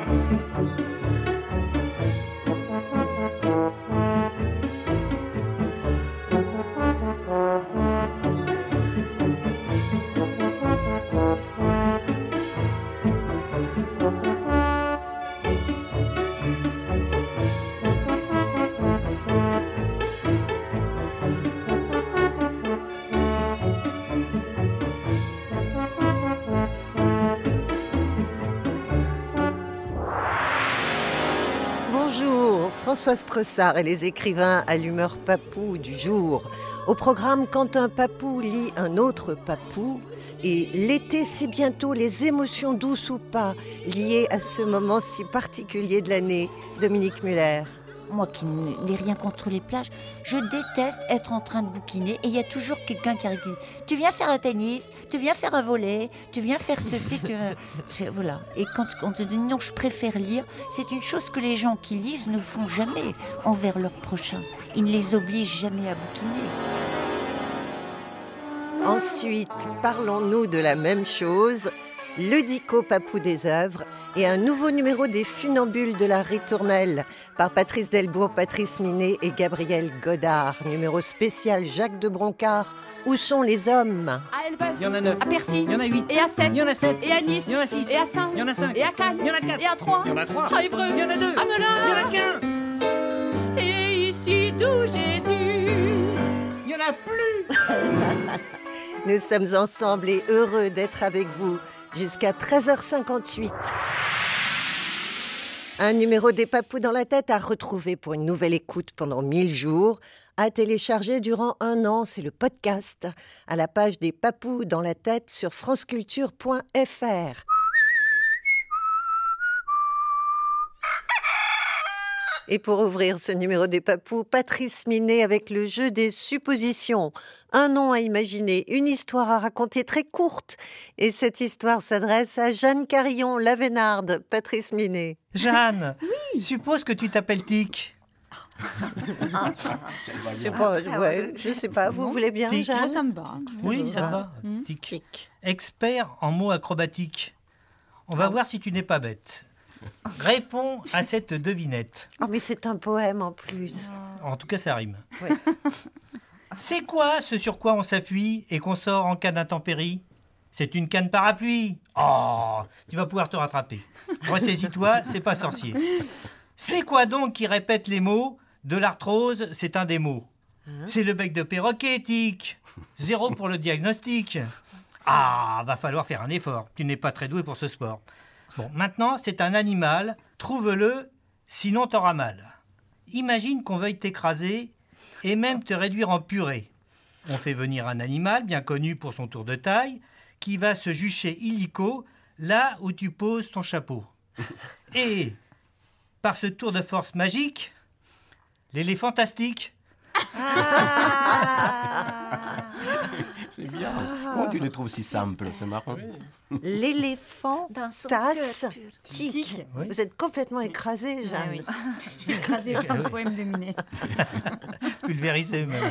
François Stressart et les écrivains à l'humeur papou du jour. Au programme, quand un papou lit un autre papou. Et l'été, c'est bientôt, les émotions douces ou pas, liées à ce moment si particulier de l'année. Dominique Muller. Moi qui n'ai rien contre les plages, je déteste être en train de bouquiner et il y a toujours quelqu'un qui arrive qui dit « Tu viens faire un tennis, tu viens faire un volley, tu viens faire ceci, voilà. Et quand on te dit « Non, je préfère lire », c'est une chose que les gens qui lisent ne font jamais envers leurs prochains. Ils ne les obligent jamais à bouquiner. Ensuite, parlons-nous de la même chose, le dico papou des œuvres et un nouveau numéro des Funambules de la Ritournelle par Patrice Delbourg, Patrice Minet et Gabriel Godard. Numéro spécial Jacques de Broncard. Où sont les hommes? À Elbeuf, il y en a 9, à Percy, il y en a 8, et à 7, il y en a 7, et à Nice, il y en a 6, et à 5, il y en a 5, et à Cannes, il y en a 4, et à 3, il y en a 3, à Évreux, il y en a 2, à Melun, il y en a qu'un. Et ici d'où Jésus, il y en a plus. Nous sommes ensemble et heureux d'être avec vous jusqu'à 13h58. Un numéro des papous dans la tête à retrouver pour une nouvelle écoute pendant 1000 jours, à télécharger durant 1 an, c'est le podcast, à la page des papous dans la tête sur franceculture.fr. Et pour ouvrir ce numéro des papous, Patrice Minet avec le jeu des suppositions. Un nom à imaginer, une histoire à raconter très courte. Et cette histoire s'adresse à Jeanne Carillon, Lavénarde. Patrice Minet. Jeanne, oui. Suppose que tu t'appelles Tic. Je sais pas, vous voulez bien, Tic. Jeanne? Ça me va. Oui, ça va. Tic. Expert en mots acrobatiques. On va voir si tu n'es pas bête. Réponds à cette devinette. Oh, mais c'est un poème en plus. En tout cas, ça rime. Ouais. C'est quoi ce sur quoi on s'appuie et qu'on sort en cas d'intempérie? C'est une canne parapluie. Oh, tu vas pouvoir te rattraper. Ressaisis-toi, c'est pas sorcier. C'est quoi donc qui répète les mots? De l'arthrose, c'est un des mots. C'est le bec de perroquet, Tic. 0 pour le diagnostic. Ah, va falloir faire un effort. Tu n'es pas très doué pour ce sport. Bon, maintenant, c'est un animal. Trouve-le, sinon t'auras mal. Imagine qu'on veuille t'écraser et même te réduire en purée. On fait venir un animal bien connu pour son tour de taille qui va se jucher illico là où tu poses ton chapeau. Et, par ce tour de force magique, l'éléphantastique. C'est bien. Comment tu les trouves si simples? C'est marrant. L'éléphant tasse tic. Oui. Vous êtes complètement écrasé, Jeanne. Oui. Écrasé par le poème de Minet. Pulvérisé même.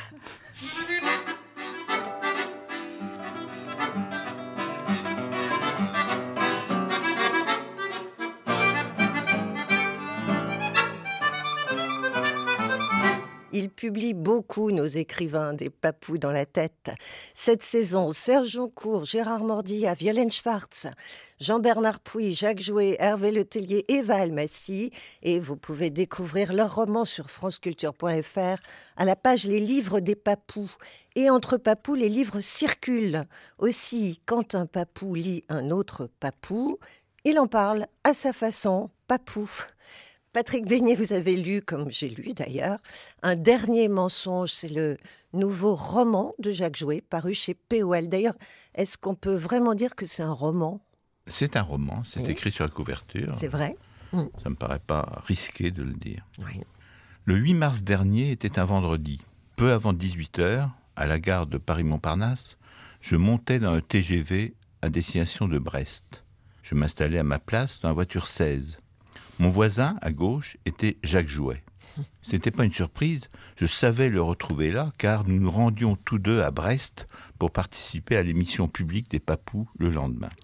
Ils publient beaucoup, nos écrivains, des papous dans la tête. Cette saison, Serge Joncourt, Gérard Mordillat, Violaine Schwartz, Jean-Bernard Pouy, Jacques Jouet, Hervé Letellier et Val Massy. Et vous pouvez découvrir leurs romans sur franceculture.fr à la page Les livres des papous. Et entre papous, les livres circulent. Aussi, quand un papou lit un autre papou, il en parle à sa façon, papou. Patrick Beignet, vous avez lu, comme j'ai lu d'ailleurs, Un dernier mensonge. C'est le nouveau roman de Jacques Jouet, paru chez POL. D'ailleurs, est-ce qu'on peut vraiment dire que c'est un roman? C'est un roman, c'est Oui. écrit sur la couverture. C'est vrai? Ça me paraît pas risqué de le dire. Oui. Le 8 mars dernier était un vendredi. Peu avant 18h, à la gare de Paris-Montparnasse, je montais dans un TGV à destination de Brest. Je m'installais à ma place dans la voiture 16. Mon voisin, à gauche, était Jacques Jouet. Ce n'était pas une surprise, je savais le retrouver là, car nous nous rendions tous deux à Brest pour participer à l'émission publique des Papous le lendemain.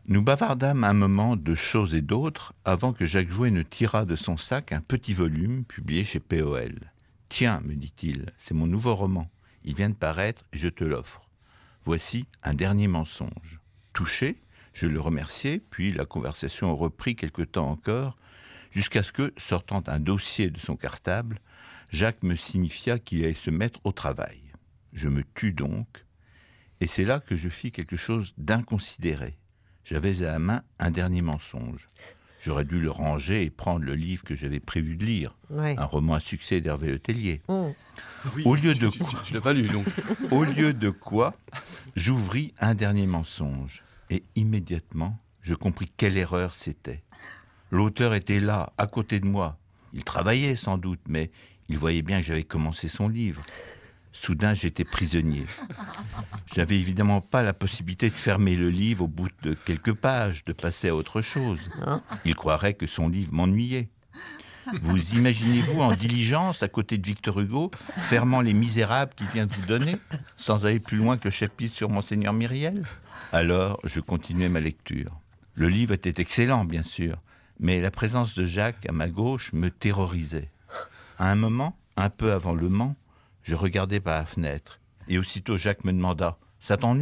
Nous bavardâmes un moment de choses et d'autres avant que Jacques Jouet ne tirât de son sac un petit volume publié chez POL. « Tiens, me dit-il, c'est mon nouveau roman. Il vient de paraître et je te l'offre. Voici un dernier mensonge. » Touché, je le remerciai, puis la conversation reprit quelque temps encore, jusqu'à ce que, sortant un dossier de son cartable, Jacques me signifia qu'il allait se mettre au travail. Je me tus donc, et c'est là que je fis quelque chose d'inconsidéré. J'avais à la main un dernier mensonge. J'aurais dû le ranger et prendre le livre que j'avais prévu de lire, un roman à succès d'Hervé Le Tellier. Oui, Au lieu de quoi, je l'ai pas lu, donc. Au lieu de quoi, j'ouvris un dernier mensonge. Et immédiatement, je compris quelle erreur c'était. L'auteur était là, à côté de moi. Il travaillait sans doute, mais il voyait bien que j'avais commencé son livre. Soudain, j'étais prisonnier. Je n'avais évidemment pas la possibilité de fermer le livre au bout de quelques pages, de passer à autre chose. Il croirait que son livre m'ennuyait. Vous imaginez-vous en diligence à côté de Victor Hugo, fermant Les Misérables qu'il vient de vous donner, sans aller plus loin que le chapitre sur Monseigneur Myriel ? Alors, je continuai ma lecture. Le livre était excellent, bien sûr, mais la présence de Jacques à ma gauche me terrorisait. À un moment, un peu avant Le Mans, je regardais par la fenêtre, et aussitôt Jacques me demanda « Ça t'ennuie ?»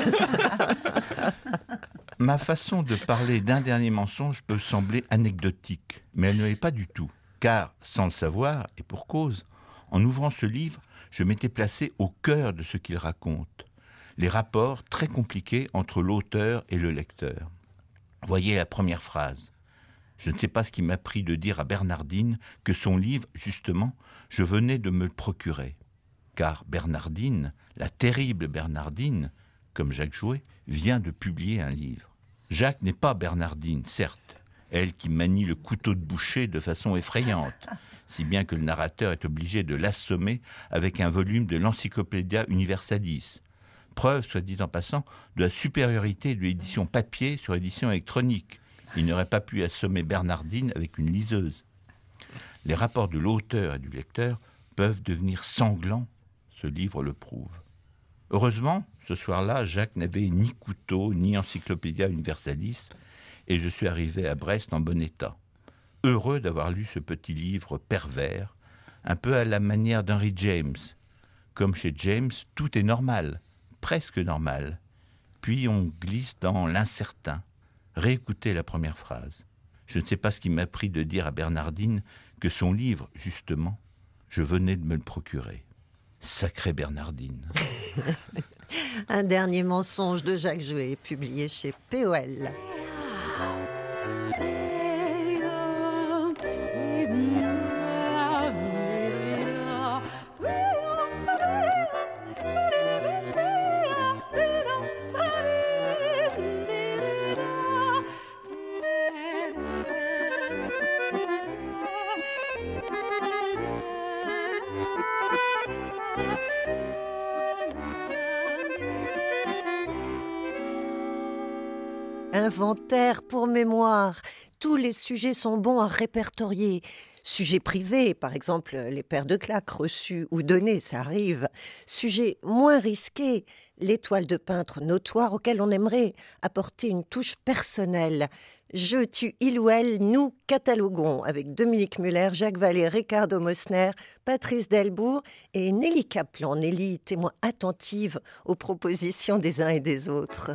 Ma façon de parler d'un dernier mensonge peut sembler anecdotique, mais elle ne l'est pas du tout, car, sans le savoir, et pour cause, en ouvrant ce livre, je m'étais placé au cœur de ce qu'il raconte, les rapports très compliqués entre l'auteur et le lecteur. Voyez la première phrase. Je ne sais pas ce qui m'a pris de dire à Bernardine que son livre, justement, je venais de me le procurer. Car Bernardine, la terrible Bernardine, comme Jacques Jouet, vient de publier un livre. Jacques n'est pas Bernardine, certes, elle qui manie le couteau de boucher de façon effrayante, si bien que le narrateur est obligé de l'assommer avec un volume de l'Encyclopædia Universalis. Preuve, soit dit en passant, de la supériorité de l'édition papier sur l'édition électronique. Il n'aurait pas pu assommer Bernardine avec une liseuse. Les rapports de l'auteur et du lecteur peuvent devenir sanglants, ce livre le prouve. Heureusement, ce soir-là, Jacques n'avait ni couteau, ni Encyclopædia Universalis, et je suis arrivé à Brest en bon état. Heureux d'avoir lu ce petit livre pervers, un peu à la manière d'Henry James. Comme chez James, tout est normal, presque normal. Puis on glisse dans l'incertain. Réécoutez la première phrase. Je ne sais pas ce qui m'a pris de dire à Bernardine que son livre, justement, je venais de me le procurer. Sacrée Bernardine. Un dernier mensonge de Jacques Jouet, publié chez POL. Inventaire pour mémoire. Tous les sujets sont bons à répertorier. Sujets privés, par exemple les paires de claques reçues ou données, ça arrive. Sujets moins risqués, les toiles de peintre notoires auxquelles on aimerait apporter une touche personnelle. Je, tu, il ou elle, nous cataloguons avec Dominique Muller, Jacques Vallée, Ricardo Mosner, Patrice Delbourg et Nelly Kaplan. Nelly, témoin attentive aux propositions des uns et des autres.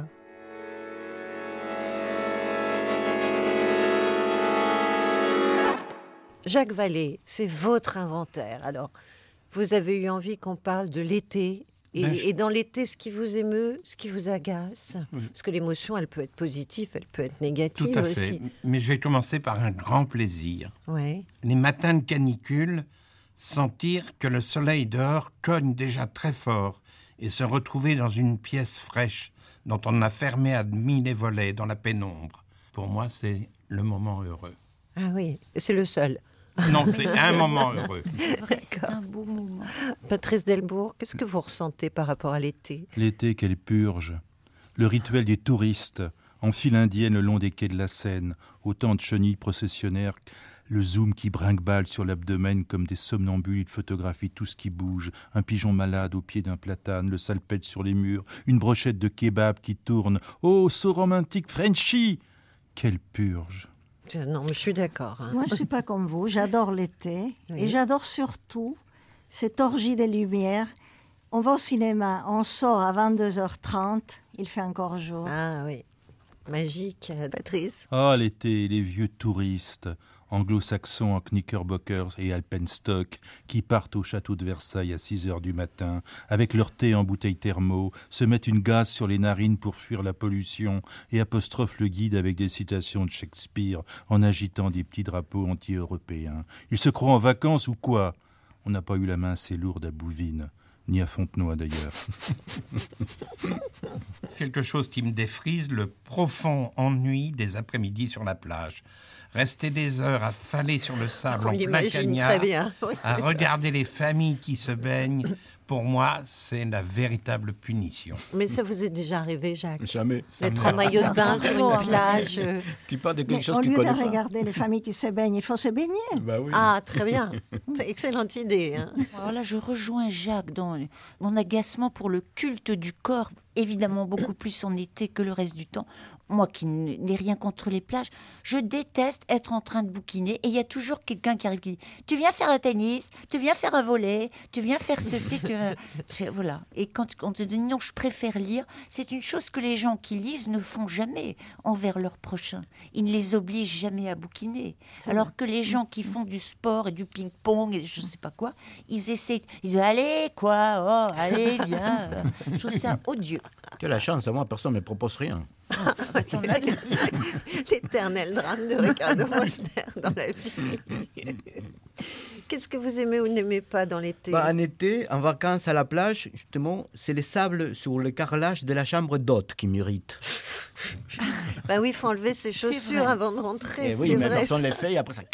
Jacques Vallée, c'est votre inventaire. Alors, vous avez eu envie qu'on parle de l'été. Et dans l'été, ce qui vous émeut, ce qui vous agace. Parce que l'émotion, elle peut être positive, elle peut être négative Tout à fait. aussi. Mais je vais commencer par un grand plaisir. Ouais. Les matins de canicule, sentir que le soleil dehors cogne déjà très fort et se retrouver dans une pièce fraîche dont on a fermé à demi les volets dans la pénombre. Pour moi, c'est le moment heureux. Ah oui, c'est le seul. Non, c'est un moment heureux. C'est vrai, c'est un beau moment. Patrice Delbourg, qu'est-ce que vous ressentez par rapport à l'été ? L'été, quelle purge. Le rituel des touristes, en file indienne le long des quais de la Seine, autant de chenilles processionnaires, Le zoom qui brinque-balle sur l'abdomen comme des somnambules, il photographie tout ce qui bouge. Un pigeon malade au pied d'un platane, le salpêtre sur les murs, une brochette de kebab qui tourne. Oh, so romantique Frenchy! Quelle purge! Non, mais je suis d'accord. Moi, je ne suis pas comme vous. J'adore l'été. Oui. Et j'adore surtout cette orgie des lumières. On va au cinéma, on sort à 22h30, il fait encore jour. Ah oui, magique, Patrice. Ah, l'été, les vieux touristes, anglo-saxons en knickerbockers et alpenstock, qui partent au château de Versailles à 6h du matin, avec leur thé en bouteille thermo, se mettent une gaze sur les narines pour fuir la pollution et apostrophent le guide avec des citations de Shakespeare en agitant des petits drapeaux anti-européens. Ils se croient en vacances ou quoi? On n'a pas eu la main assez lourde à Bouvines. Ni à Fontenoy d'ailleurs. Quelque chose qui me défrise, le profond ennui des après-midi sur la plage. Rester des heures à faller sur le sable On en plein l'imagine cagnard, très bien. Oui. à regarder les familles qui se baignent, pour moi, c'est la véritable punition. Mais ça vous est déjà arrivé, Jacques? Jamais. D'être en maillot de bain sur une plage. Tu parles de quelque Mais chose au que tu lieu de connais pas. regarder les familles qui se baignent, il faut se baigner. Bah oui. Ah, très bien. C'est excellente idée. Hein. Alors là, je rejoins Jacques dans mon agacement pour le culte du corps, évidemment beaucoup plus en été que le reste du temps. Moi qui n'ai rien contre les plages, je déteste être en train de bouquiner et il y a toujours quelqu'un qui arrive qui dit « Tu viens faire un tennis, tu viens faire un volley, tu viens faire ceci, voilà. Et quand on te dit « Non, je préfère lire », c'est une chose que les gens qui lisent ne font jamais envers leurs prochains. Ils ne les obligent jamais à bouquiner. Alors que les gens qui font du sport et du ping-pong et je ne sais pas quoi, ils essaient, ils disent « Allez, quoi, oh, allez, viens ». Je trouve ça odieux. Tu as la chance, moi, personne ne me propose rien. L'éternel drame de Ricardo Mosner dans la vie. Qu'est-ce que vous aimez ou n'aimez pas dans l'été? En été, en vacances à la plage, justement, c'est les sables sur le carrelage de la chambre d'hôte qui m'irritent. Bah oui, il faut enlever ses chaussures avant de rentrer. Et oui, c'est mais vrai. personne ne les fait et après ça...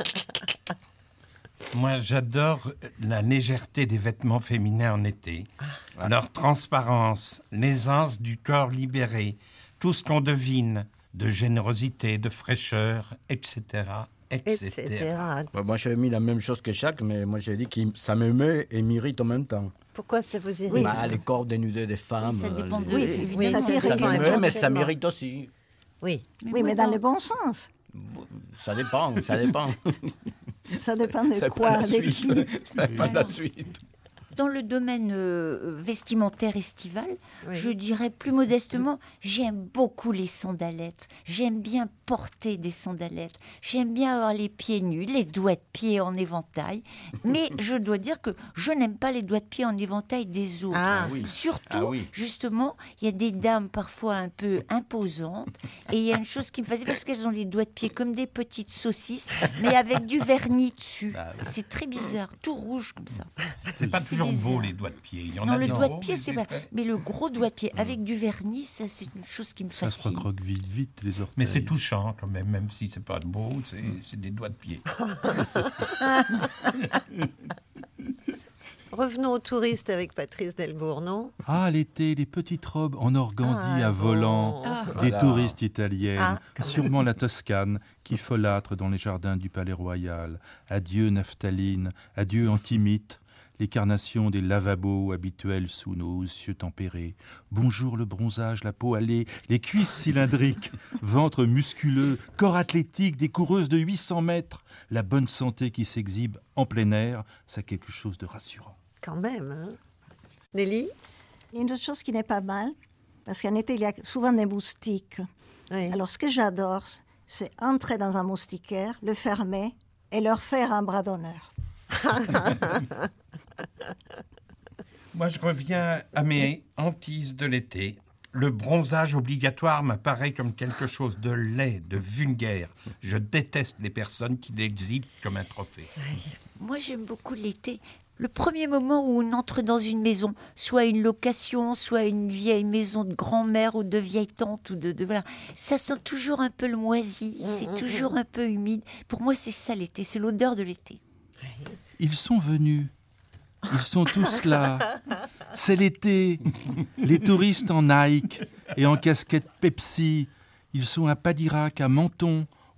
Moi, j'adore la légèreté des vêtements féminins en été. Leur transparence, l'aisance du corps libéré, tout ce qu'on devine de générosité, de fraîcheur, etc. Etc. Moi, j'avais mis la même chose que Jacques, mais moi, j'ai dit que ça me met et m'irrite en même temps. Pourquoi ça vous irrite? Les corps dénudés des femmes. Ça dépend de... Oui, évidemment, ça Ça dépend. m'émeut, mais ça m'irrite aussi. Oui. Oui, mais dans le bon sens. Ça dépend, ça dépend. Ça dépend de C'est quoi, pas la de suite. qui. C'est pas la suite. Dans le domaine vestimentaire estival, Oui. je dirais plus modestement, j'aime beaucoup les sandalettes. J'aime bien porter des sandalettes. J'aime bien avoir les pieds nus, les doigts de pied en éventail. Mais je dois dire que je n'aime pas les doigts de pied en éventail des autres. Ah, oui. Surtout, Ah oui. justement, il y a des dames parfois un peu imposantes. Et il y a une chose qui me faisait parce qu'elles ont les doigts de pied comme des petites saucisses, mais avec du vernis dessus. C'est très bizarre, tout rouge comme ça. C'est pas toujours bizarre. beau, les doigts de pied. Il y en Non, a le des doigt gros, de pied, c'est des pas. épais. Mais le gros doigt de pied avec du vernis, ça, c'est une chose qui me Ça se fascine. recroque vite, les orteils. Mais c'est touchant quand même, même si c'est pas beau, c'est des doigts de pied. Revenons aux touristes avec Patrice Delbourg, non? Ah, l'été, les petites robes en organdie Ah, à volant, bon. des Voilà. touristes italiennes, Ah, quand sûrement la Toscane, qui folâtre dans les jardins du Palais Royal. Adieu naphtaline, adieu antimite, les carnations des lavabos habituels sous nos cieux tempérés. Bonjour le bronzage, la peau hâlée, les cuisses cylindriques, ventre musculeux, corps athlétique, des coureuses de 800 mètres. La bonne santé qui s'exhibe en plein air, c'est quelque chose de rassurant. Quand même, hein. Nelly? Il y a une autre chose qui n'est pas mal, parce qu'en été, il y a souvent des moustiques. Oui. Alors, ce que j'adore, c'est entrer dans un moustiquaire, le fermer et leur faire un bras d'honneur. Moi, je reviens à mes hantises de l'été. Le bronzage obligatoire m'apparaît comme quelque chose de laid, de vulgaire. Je déteste les personnes qui l'exhibent comme un trophée. Moi, j'aime beaucoup l'été. Le premier moment où on entre dans une maison, soit une location, soit une vieille maison de grand-mère ou de vieille tante, ou de voilà, ça sent toujours un peu le moisi, c'est toujours un peu humide. Pour moi, c'est ça l'été, c'est l'odeur de l'été. Ils sont venus. Ils sont tous là. C'est l'été. Les touristes en Nike et en casquette Pepsi. Ils sont à Padirac, à Menton,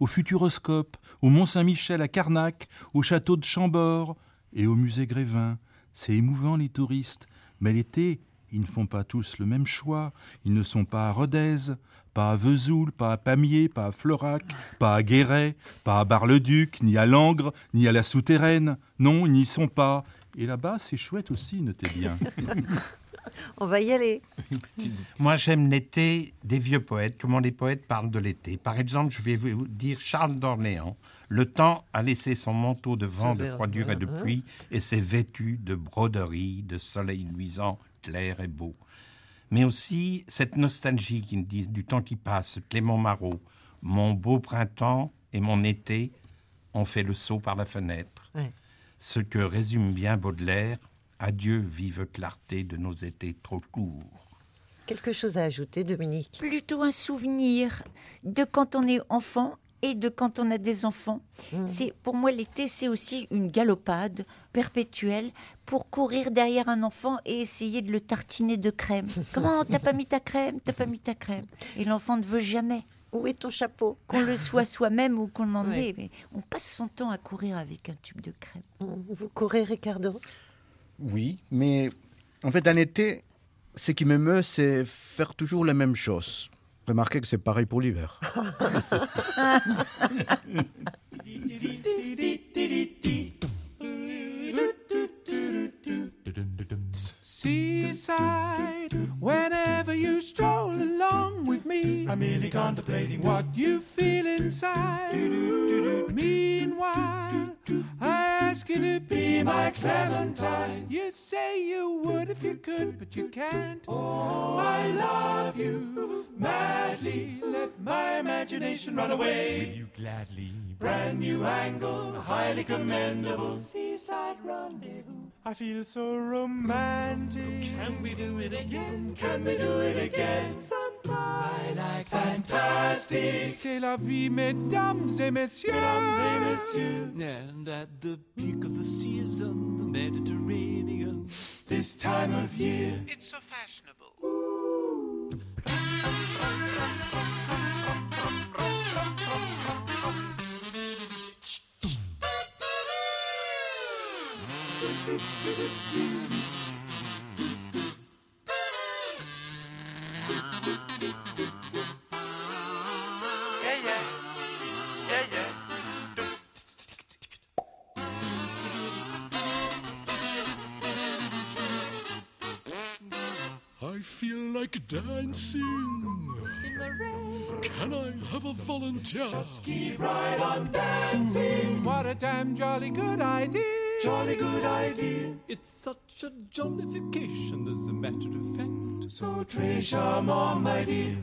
au Futuroscope, au Mont-Saint-Michel à Carnac, au château de Chambord et au musée Grévin. C'est émouvant les touristes, mais l'été, ils ne font pas tous le même choix. Ils ne sont pas à Rodez, pas à Vesoul, pas à Pamiers, pas à Florac, pas à Guéret, pas à Bar-le-Duc, ni à Langres, ni à la Souterraine. Non, ils n'y sont pas. Et là-bas, c'est chouette aussi, notez bien. On va y aller. Moi, j'aime l'été des vieux poètes, comment les poètes parlent de l'été. Par exemple, je vais vous dire Charles d'Orléans. Le temps a laissé son manteau de vent, de froidure et de pluie, et s'est vêtu de broderies, de soleil luisant, clair et beau. Mais aussi cette nostalgie qu'ils disent du temps qui passe, Clément Marot. Mon beau printemps et mon été ont fait le saut par la fenêtre. Ouais. Ce que résume bien Baudelaire, adieu vive clarté de nos étés trop courts. Quelque chose à ajouter, Dominique? Plutôt un souvenir de quand on est enfant et de quand on a des enfants. C'est, pour moi, l'été, c'est aussi une galopade perpétuelle pour courir derrière un enfant et essayer de le tartiner de crème. Comment, t'as pas mis ta crème? T'as pas mis ta crème? Et l'enfant ne veut jamais. Où est ton chapeau? Qu'on le soit soi-même ou qu'on en Ouais. ait. Mais on passe son temps à courir avec un tube de crème. Vous courez, Ricardo? Oui, mais en fait, en été, ce qui m'émeut, c'est faire toujours les mêmes choses. Remarquez que c'est pareil pour l'hiver. Seaside, whenever you stroll along with me, I'm merely contemplating what you feel inside. Meanwhile, I ask you to be my Clementine. You say you would if you could, but you can't. Oh, I love you madly. Let my imagination run away with you gladly. Brand new angle, highly commendable. Seaside rendezvous. I feel so romantic. Can we do it again? Can we do it again? Sometime. I like fantastic. C'est la vie, mesdames et messieurs. Mesdames et messieurs. And at the peak of the season, the Mediterranean. This time of year, it's so fashionable. I feel like dancing. In the rain. Can I have a volunteer? Just keep right on dancing. What a damn jolly good idea. Jolly good idea. It's such a jollification, as a matter of fact. So très charmant, my dear.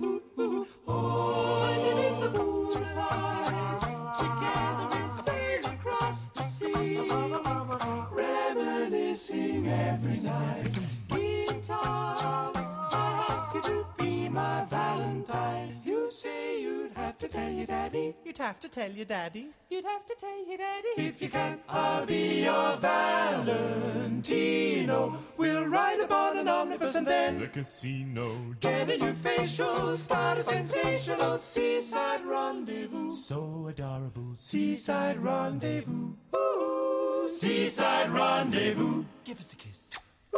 Underneath the moonlight, together we sail across the sea, reminiscing every night. Guitar, I ask you to be my Valentine. You say you'd have to tell your daddy. You'd have to tell your daddy. You'd have to tell your daddy. If you can, I'll be your Valentino. We'll ride upon an omnibus and then The casino. get a new facial, start a sensational seaside rendezvous. So adorable. Seaside rendezvous. Ooh, seaside rendezvous. Give us a kiss.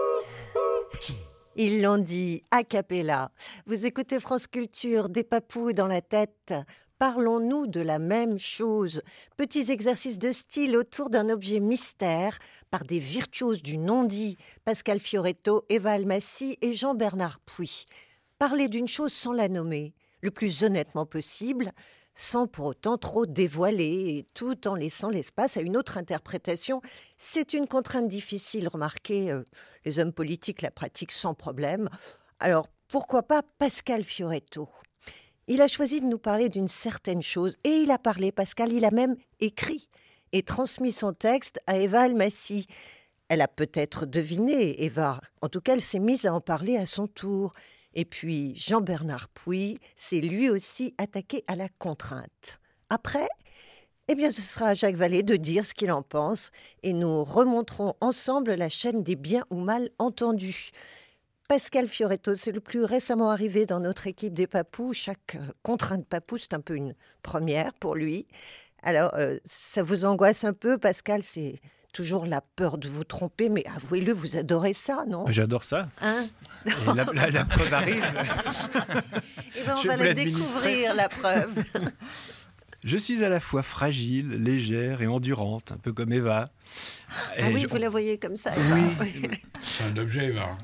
Ils l'ont dit a cappella. Vous écoutez France Culture, des papous dans la tête. Parlons-nous de la même chose. Petits exercices de style autour d'un objet mystère par des virtuoses du non-dit, Pascal Fioretto, Eva Almassi et Jean-Bernard Puy. Parler d'une chose sans la nommer, le plus honnêtement possible, sans pour autant trop dévoiler, et tout en laissant l'espace à une autre interprétation. C'est une contrainte difficile, remarquez, les hommes politiques la pratiquent sans problème. Alors, pourquoi pas Pascal Fioretto ? Il a choisi de nous parler d'une certaine chose, et il a parlé, Pascal, il a même écrit et transmis son texte à Eva Almassi. Elle a peut-être deviné, Eva, en tout cas elle s'est mise à en parler à son tour. Et puis Jean-Bernard Puy s'est lui aussi attaqué à la contrainte. Après, eh bien, ce sera à Jacques Vallée de dire ce qu'il en pense et nous remonterons ensemble la chaîne des bien ou mal entendus. Pascal Fioretto, c'est le plus récemment arrivé dans notre équipe des Papous. Chaque contrainte Papou, c'est un peu une première pour lui. Alors, ça vous angoisse un peu, Pascal? C'est toujours la peur de vous tromper, mais avouez-le, vous adorez ça, non? J'adore ça. Hein? Et la preuve arrive. Eh bien, on va la découvrir, la preuve. Je suis à la fois fragile, légère et endurante, un peu comme Eva. Ah oui, vous la voyez comme ça, Eva. Oui. C'est un objet, Eva.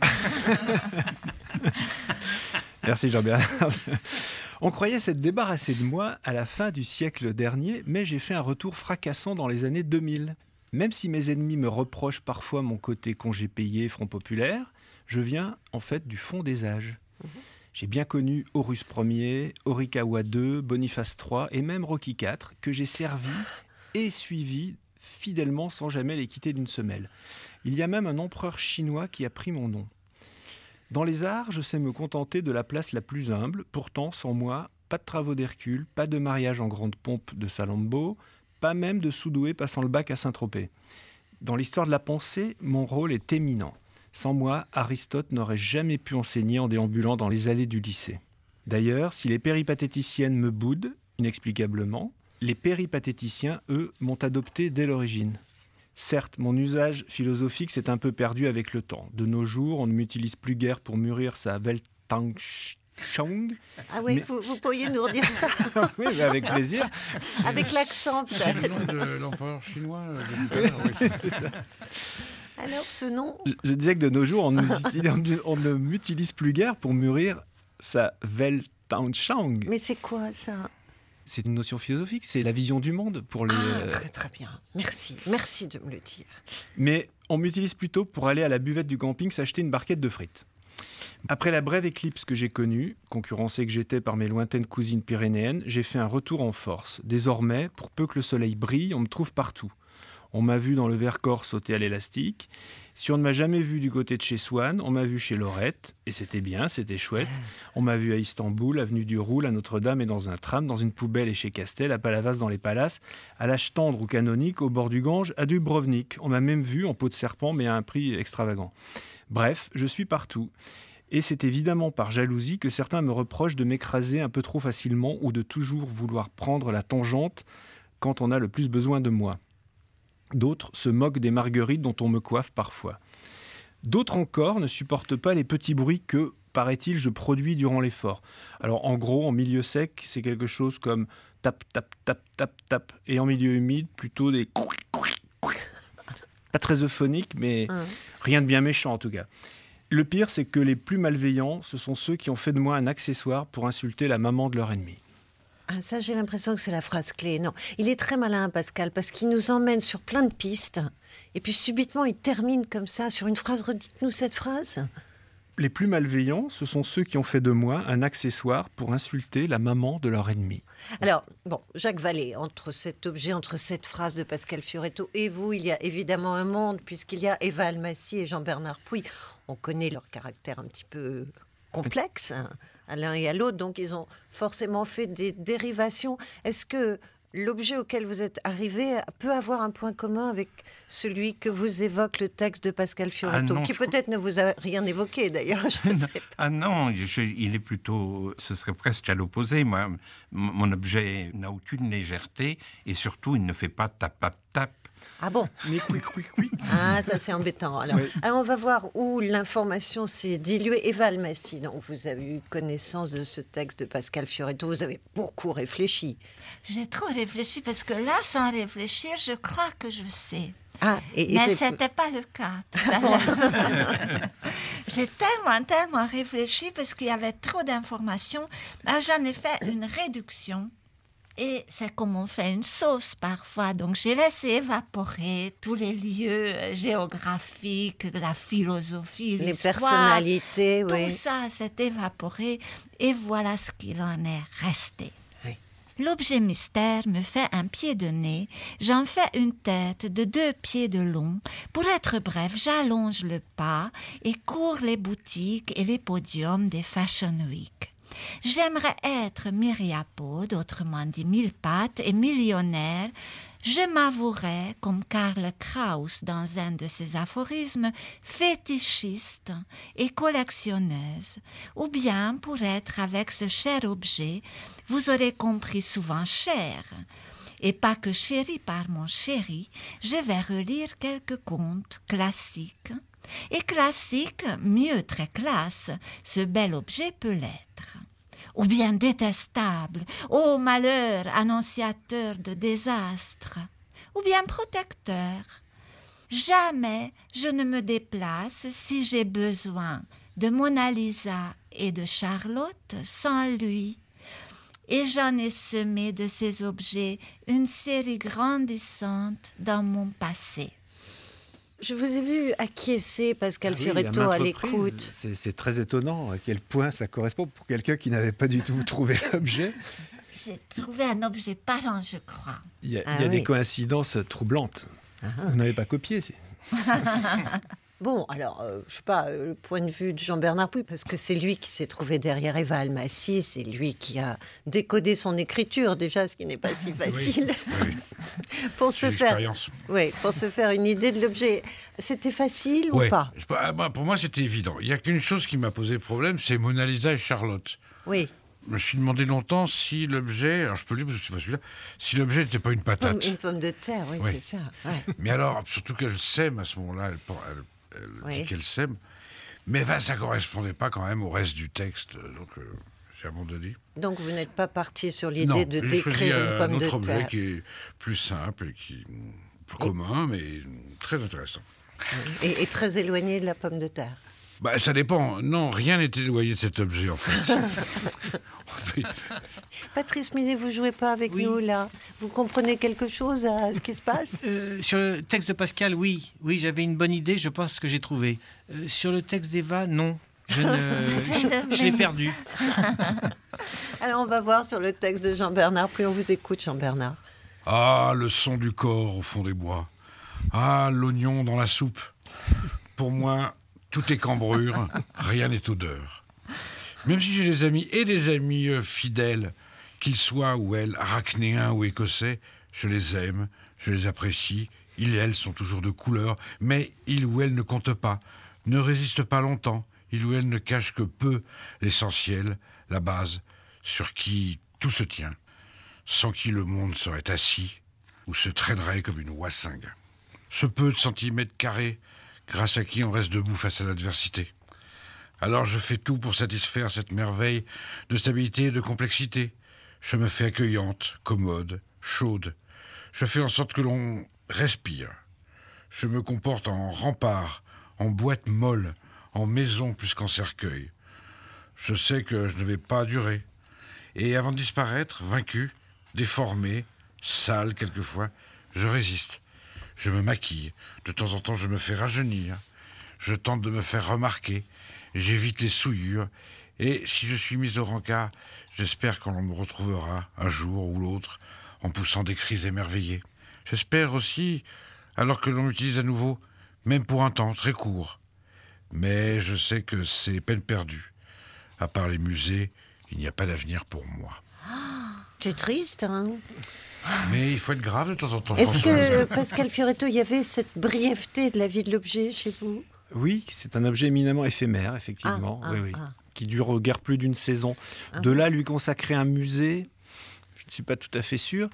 Merci Jean-Bernard. On croyait s'être débarrassé de moi à la fin du siècle dernier, mais j'ai fait un retour fracassant dans les années 2000. Même si mes ennemis me reprochent parfois mon côté congé payé, Front populaire, je viens en fait du fond des âges. J'ai bien connu Horus Ier, Horikawa II, Boniface III et même Rocky IV, que j'ai servi et suivi fidèlement sans jamais les quitter d'une semelle. Il y a même un empereur chinois qui a pris mon nom. Dans les arts, je sais me contenter de la place la plus humble. Pourtant, sans moi, pas de travaux d'Hercule, pas de mariage en grande pompe de Salammbô, pas même de Soudoué passant le bac à Saint-Tropez. Dans l'histoire de la pensée, mon rôle est éminent. Sans moi, Aristote n'aurait jamais pu enseigner en déambulant dans les allées du lycée. D'ailleurs, si les péripatéticiennes me boudent, inexplicablement, les péripatéticiens, eux, m'ont adopté dès l'origine. Certes, mon usage philosophique s'est un peu perdu avec le temps. De nos jours, on ne m'utilise plus guère pour mûrir sa Weltanschauung. Ah oui, mais... vous pourriez nous redire ça? Oui, avec plaisir. Avec l'accent, peut-être. C'est le nom de l'empereur chinois. Oui, c'est ça. Alors, ce nom... Je disais que de nos jours, on ne m'utilise plus guère pour mûrir sa Weltanschauung. Mais c'est quoi, ça? C'est une notion philosophique, c'est la vision du monde pour les... Très très bien, merci de me le dire. Mais on m'utilise plutôt pour aller à la buvette du camping s'acheter une barquette de frites. Après la brève éclipse que j'ai connue, concurrencée que j'étais par mes lointaines cousines pyrénéennes, j'ai fait un retour en force. Désormais, pour peu que le soleil brille, on me trouve partout. On m'a vu dans le Vercors sauter à l'élastique. Si on ne m'a jamais vu du côté de chez Swann, on m'a vu chez Laurette, et c'était bien, c'était chouette. On m'a vu à Istanbul, avenue du Roule, à Notre-Dame et dans un tram, dans une poubelle et chez Castel, à Palavas dans les palaces, à l'âge tendre ou canonique, au bord du Gange, à Dubrovnik. On m'a même vu en peau de serpent, mais à un prix extravagant. Bref, je suis partout. Et c'est évidemment par jalousie que certains me reprochent de m'écraser un peu trop facilement ou de toujours vouloir prendre la tangente quand on a le plus besoin de moi. D'autres se moquent des marguerites dont on me coiffe parfois. D'autres encore ne supportent pas les petits bruits que, paraît-il, je produis durant l'effort. Alors en gros, en milieu sec, c'est quelque chose comme tap, tap, tap, tap, tap. Et en milieu humide, plutôt des... Pas très euphonique, mais rien de bien méchant en tout cas. Le pire, c'est que les plus malveillants, ce sont ceux qui ont fait de moi un accessoire pour insulter la maman de leur ennemi. Ah, ça, j'ai l'impression que c'est la phrase clé. Non, il est très malin, Pascal, parce qu'il nous emmène sur plein de pistes. Et puis subitement, il termine comme ça sur une phrase. Redites-nous cette phrase. Les plus malveillants, ce sont ceux qui ont fait de moi un accessoire pour insulter la maman de leur ennemi. Alors, bon, Jacques Vallée, entre cet objet, entre cette phrase de Pascal Fioretto et vous, il y a évidemment un monde, puisqu'il y a Eva Almasy et Jean-Bernard Pouille. On connaît leur caractère un petit peu complexe, hein, à l'un et à l'autre, donc ils ont forcément fait des dérivations. Est-ce que l'objet auquel vous êtes arrivé peut avoir un point commun avec celui que vous évoque le texte de Pascal Fioretto, qui peut-être ne vous a rien évoqué d'ailleurs. Non, il est plutôt... Ce serait presque à l'opposé. Moi, mon objet n'a aucune légèreté et surtout, il ne fait pas tap-tap-tap. Ah bon? Ah, ça c'est embêtant. Alors, alors on va voir où l'information s'est diluée. Eva Almasy, donc vous avez eu connaissance de ce texte de Pascal Fioretto, vous avez beaucoup réfléchi. J'ai trop réfléchi parce que là, sans réfléchir, je crois que je sais. Ah, mais ce n'était pas le cas tout à l'heure. J'ai tellement réfléchi parce qu'il y avait trop d'informations. Là, j'en ai fait une réduction. Et c'est comme on fait une sauce parfois. Donc, j'ai laissé évaporer tous les lieux géographiques, la philosophie, l'histoire. Les personnalités, tout ça s'est évaporé. Et voilà ce qu'il en est resté. Oui. L'objet mystère me fait un pied de nez. J'en fais une tête de 2 pieds de long. Pour être bref, j'allonge le pas et cours les boutiques et les podiums des Fashion Week. J'aimerais être myriapode, autrement dit 1000 pattes, et millionnaire. Je m'avouerais, comme Karl Kraus dans un de ses aphorismes, fétichiste et collectionneuse. Ou bien, pour être avec ce cher objet, vous aurez compris souvent cher. Et pas que chéri par mon chéri, je vais relire quelques contes classiques. Et classique, mieux très classe, ce bel objet peut l'être. Ou bien détestable, ô malheur annonciateur de désastre, ou bien protecteur. Jamais je ne me déplace si j'ai besoin de Mona Lisa et de Charlotte sans lui. Et j'en ai semé de ces objets une série grandissante dans mon passé. Je vous ai vu acquiescer, Pascal Fioretto, à l'écoute. C'est très étonnant à quel point ça correspond pour quelqu'un qui n'avait pas du tout trouvé l'objet. J'ai trouvé un objet parlant, je crois. Il y a des coïncidences troublantes. Vous n'avez pas copié. Bon, alors, je sais pas, le point de vue de Jean-Bernard Pouille, parce que c'est lui qui s'est trouvé derrière Eva Almasy, c'est lui qui a décodé son écriture, déjà, ce qui n'est pas si facile. Oui. Pour se faire une idée de l'objet. C'était facile ou pas? Pour moi, c'était évident. Il n'y a qu'une chose qui m'a posé problème, c'est Mona Lisa et Charlotte. Oui. Je me suis demandé longtemps si l'objet, alors je peux le dire parce que c'est pas celui-là, si l'objet n'était pas une patate. Une pomme de terre, oui. C'est ça. Ouais. Mais alors, surtout qu'elle sème à ce moment-là, elle dit qu'elle sème. Mais ça ne correspondait pas quand même au reste du texte, donc j'ai abandonné. Donc vous n'êtes pas parti sur l'idée de décrire une pomme de terre. Un autre objet qui est plus simple et qui est plus commun, mais très intéressant. Et très éloigné de la pomme de terre. Ça dépend. Non, rien n'est éloigné de cet objet, en fait. Patrice Millet, vous jouez pas avec nous, là. Vous comprenez quelque chose à ce qui se passe? Sur le texte de Pascal, oui, j'avais une bonne idée, je pense que j'ai trouvé. Sur le texte d'Eva, non. Je l'ai perdu. Alors, on va voir sur le texte de Jean-Bernard, puis on vous écoute, Jean-Bernard. Ah, le son du corps au fond des bois. Ah, l'oignon dans la soupe. Pour moi, tout est cambrure, rien n'est odeur. Même si j'ai des amis et des amis fidèles, qu'ils soient ou elles arachnéens ou écossais, je les aime, je les apprécie. Ils et elles sont toujours de couleur, mais ils ou elles ne comptent pas, ne résistent pas longtemps. Ils ou elles ne cachent que peu l'essentiel, la base, sur qui tout se tient, sans qui le monde serait assis ou se traînerait comme une oissingue. Ce peu de centimètres carrés, grâce à qui on reste debout face à l'adversité. Alors je fais tout pour satisfaire cette merveille de stabilité et de complexité. Je me fais accueillante, commode, chaude. Je fais en sorte que l'on respire. Je me comporte en rempart, en boîte molle, en maison plus qu'en cercueil. Je sais que je ne vais pas durer. Et avant de disparaître, vaincu, déformé, sale quelquefois, je résiste. Je me maquille. De temps en temps, je me fais rajeunir. Je tente de me faire remarquer. J'évite les souillures. Et si je suis mis au rencard, j'espère qu'on me retrouvera un jour ou l'autre en poussant des cris émerveillés. J'espère aussi, alors que l'on m'utilise à nouveau, même pour un temps très court. Mais je sais que c'est peine perdue. À part les musées, il n'y a pas d'avenir pour moi. C'est triste, hein? Mais il faut être grave de temps en temps. Est-ce que, Pascal Fioretto, il y avait cette brièveté de la vie de l'objet chez vous? Oui, c'est un objet éminemment éphémère, effectivement, qui dure guère plus d'une saison. De là, lui consacrer un musée, je ne suis pas tout à fait sûr.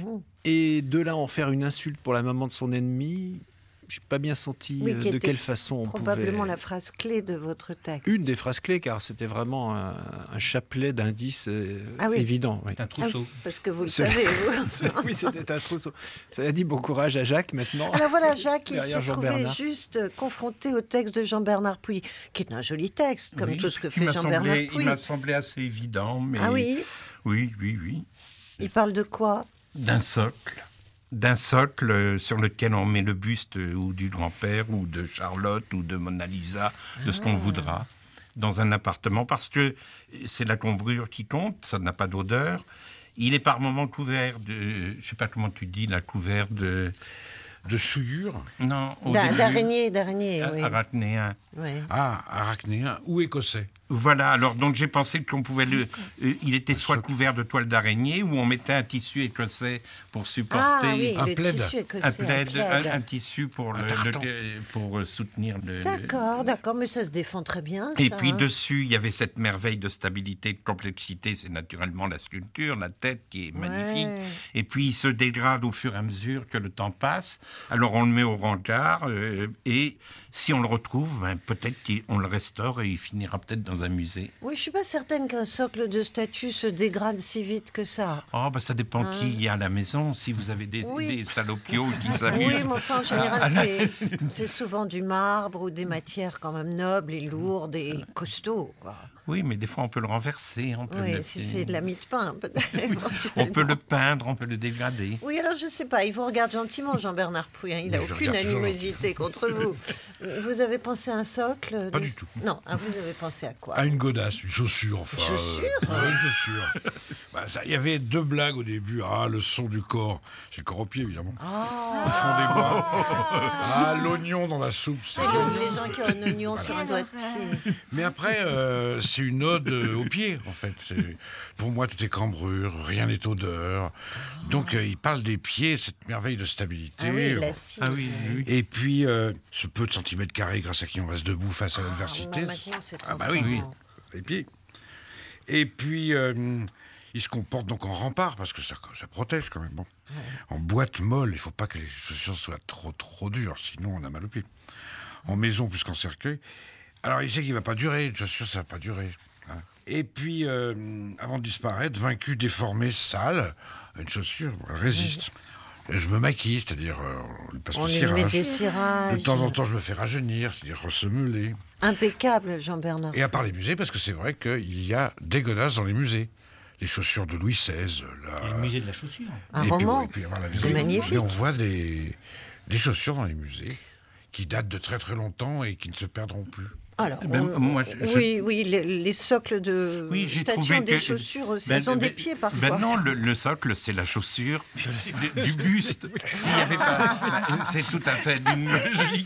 Et de là, en faire une insulte pour la maman de son ennemi, je n'ai pas bien senti de quelle façon on pouvait... Probablement la phrase clé de votre texte. Une des phrases clés, car c'était vraiment un chapelet d'indices évident. Oui. Un trousseau. Parce que vous le savez, vous. Oui, c'était un trousseau. Ça a dit bon courage à Jacques, maintenant. Alors voilà, Jacques, il s'est trouvé juste confronté au texte de Jean-Bernard Pouille, qui est un joli texte, comme tout ce que fait Jean-Bernard Pouille. Il m'a semblé assez évident, mais... Ah oui? Oui. Il parle de quoi? D'un socle sur lequel on met le buste ou du grand-père ou de Charlotte ou de Mona Lisa, de ce qu'on voudra, dans un appartement, parce que c'est la cambrure qui compte, ça n'a pas d'odeur. Il est par moments couvert de, je ne sais pas comment tu dis, couvert de souillure. Non, d'araignée, oui. Arachnéen. Oui. Ah, arachnéen ou écossais. Voilà, alors donc j'ai pensé qu'on pouvait il était soit couvert de toile d'araignée ou on mettait un tissu écossais pour supporter un plaid. Tissu écossais, un tissu pour soutenir le. D'accord, mais ça se défend très bien. Et puis dessus, il y avait cette merveille de stabilité, de complexité. C'est naturellement la sculpture, la tête qui est magnifique. Et puis il se dégrade au fur et à mesure que le temps passe. Alors on le met au rencard et si on le retrouve, peut-être qu'on le restaure et il finira peut-être dans un musée. Oui, je suis pas certaine qu'un socle de statue se dégrade si vite que ça. Ça dépend qui il y a à la maison. Si vous avez des salopios qui s'amusent. Oui, mais enfin, en général, c'est souvent du marbre ou des matières quand même nobles et lourdes et costauds, quoi. Oui, mais des fois, on peut le renverser. Si c'est de la mie de pain, peut-être. On peut le peindre, on peut le dégrader. Oui, alors je ne sais pas. Il vous regarde gentiment, Jean-Bernard Pouy. Il n'a aucune animosité contre vous. Vous avez pensé à un socle Pas du tout. Non, vous avez pensé à quoi? À une godasse, une chaussure, enfin. Une chaussure une chaussure. Il y avait 2 blagues au début. Le son du corps. C'est le corps au pied, évidemment. Au fond des bois. L'oignon dans la soupe. C'est les gens qui ont un oignon sur un doigt de pied. Mais après, c'est une ode aux pieds, en fait. Pour moi, tout est cambrure, rien n'est odeur. Donc, il parle des pieds, cette merveille de stabilité. Oui. Et puis, ce peu de centimètres carrés grâce à qui on reste debout face à l'adversité. Oui, les pieds. Et puis, il se comporte donc en rempart, parce que ça protège quand même. Bon. En boîte molle, il ne faut pas que les chaussures soient trop dures, sinon on a mal aux pieds. En maison plus qu'en cercueil. Alors, il sait qu'il ne va pas durer, une chaussure, ça ne va pas durer. Et puis, avant de disparaître, vaincu, déformé, sale, une chaussure, elle résiste. Et je me maquille, c'est-à-dire, on lui met des cirages. De temps en temps, je me fais rajeunir, c'est-à-dire ressemeler. Impeccable, Jean-Bernard. Et à part les musées, parce que c'est vrai qu'il y a des godasses dans les musées. Les chaussures de Louis XVI. Le musée de la chaussure. Un roman. C'est magnifique. Et on voit des chaussures dans les musées qui datent de très très longtemps et qui ne se perdront plus. Alors, oui, les socles de statues des chaussures, elles ont des pieds parfois. Non, le socle, c'est la chaussure du buste. S'il n'y avait pas, c'est tout à fait d'une logique.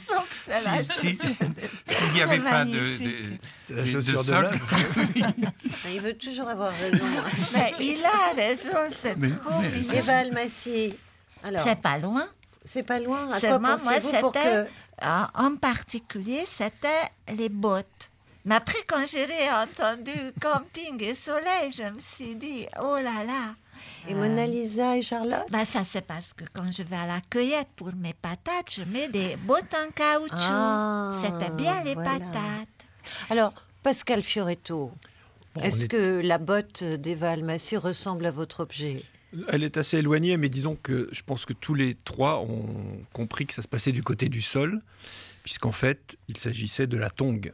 S'il n'y avait pas de socle. Il veut toujours avoir raison. Mais il a raison, c'est trop mignon. Eva Almassi. C'est pas loin. C'est pas loin. À quoi pensez-vous pour que... En particulier, c'était les bottes. Mais après, quand j'ai entendu camping et soleil, je me suis dit, oh là là. Et Mona Lisa et Charlotte? Ça, c'est parce que quand je vais à la cueillette pour mes patates, je mets des bottes en caoutchouc. C'était bien les patates. Alors, Pascal Fioretto, est-ce que la botte d'Eva Almassi ressemble à votre objet? Elle est assez éloignée, mais disons que je pense que tous les trois ont compris que ça se passait du côté du sol, puisqu'en fait, il s'agissait de la tongue.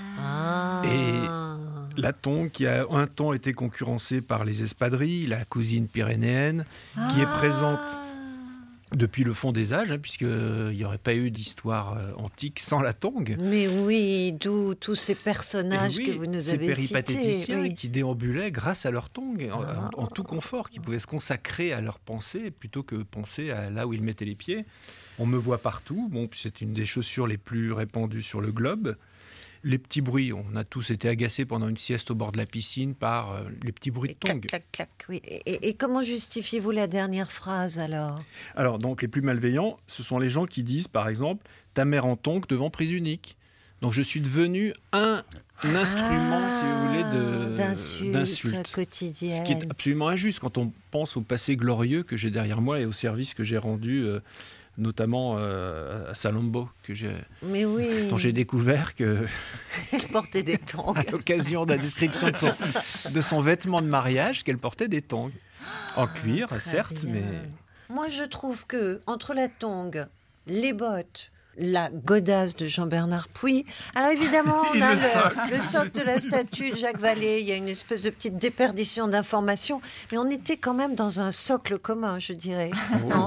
Et la tongue qui a un temps été concurrencée par les espadrilles, la cousine pyrénéenne, qui est présente depuis le fond des âges, puisqu'il n'y aurait pas eu d'histoire antique sans la tongue. Mais oui, d'où tous ces personnages que vous nous avez cités. Ces péripatéticiens qui déambulaient grâce à leur tongue, en tout confort, qui pouvaient se consacrer à leurs pensées plutôt que penser à là où ils mettaient les pieds. On me voit partout, c'est une des chaussures les plus répandues sur le globe. Les petits bruits, on a tous été agacés pendant une sieste au bord de la piscine par les petits bruits de tongs. Clac, clac, clac, oui. Et comment justifiez-vous la dernière phrase alors? Alors, donc, les plus malveillants, ce sont les gens qui disent, par exemple, ta mère en tongs devant prise unique. Donc, je suis devenu un instrument, si vous voulez, d'insulte quotidienne. Ce qui est absolument injuste quand on pense au passé glorieux que j'ai derrière moi et au service que j'ai rendu notamment à Salombo, dont j'ai découvert que... Elle portait des tongs. À l'occasion de la description de son vêtement de mariage, qu'elle portait des tongs. En cuir, certes, mais... Moi, je trouve que entre la tongue, les bottes, la godasse de Jean-Bernard Pouy. Alors évidemment, on a le socle de la statue de Jacques Vallée. Il y a une espèce de petite déperdition d'informations. Mais on était quand même dans un socle commun, je dirais. Non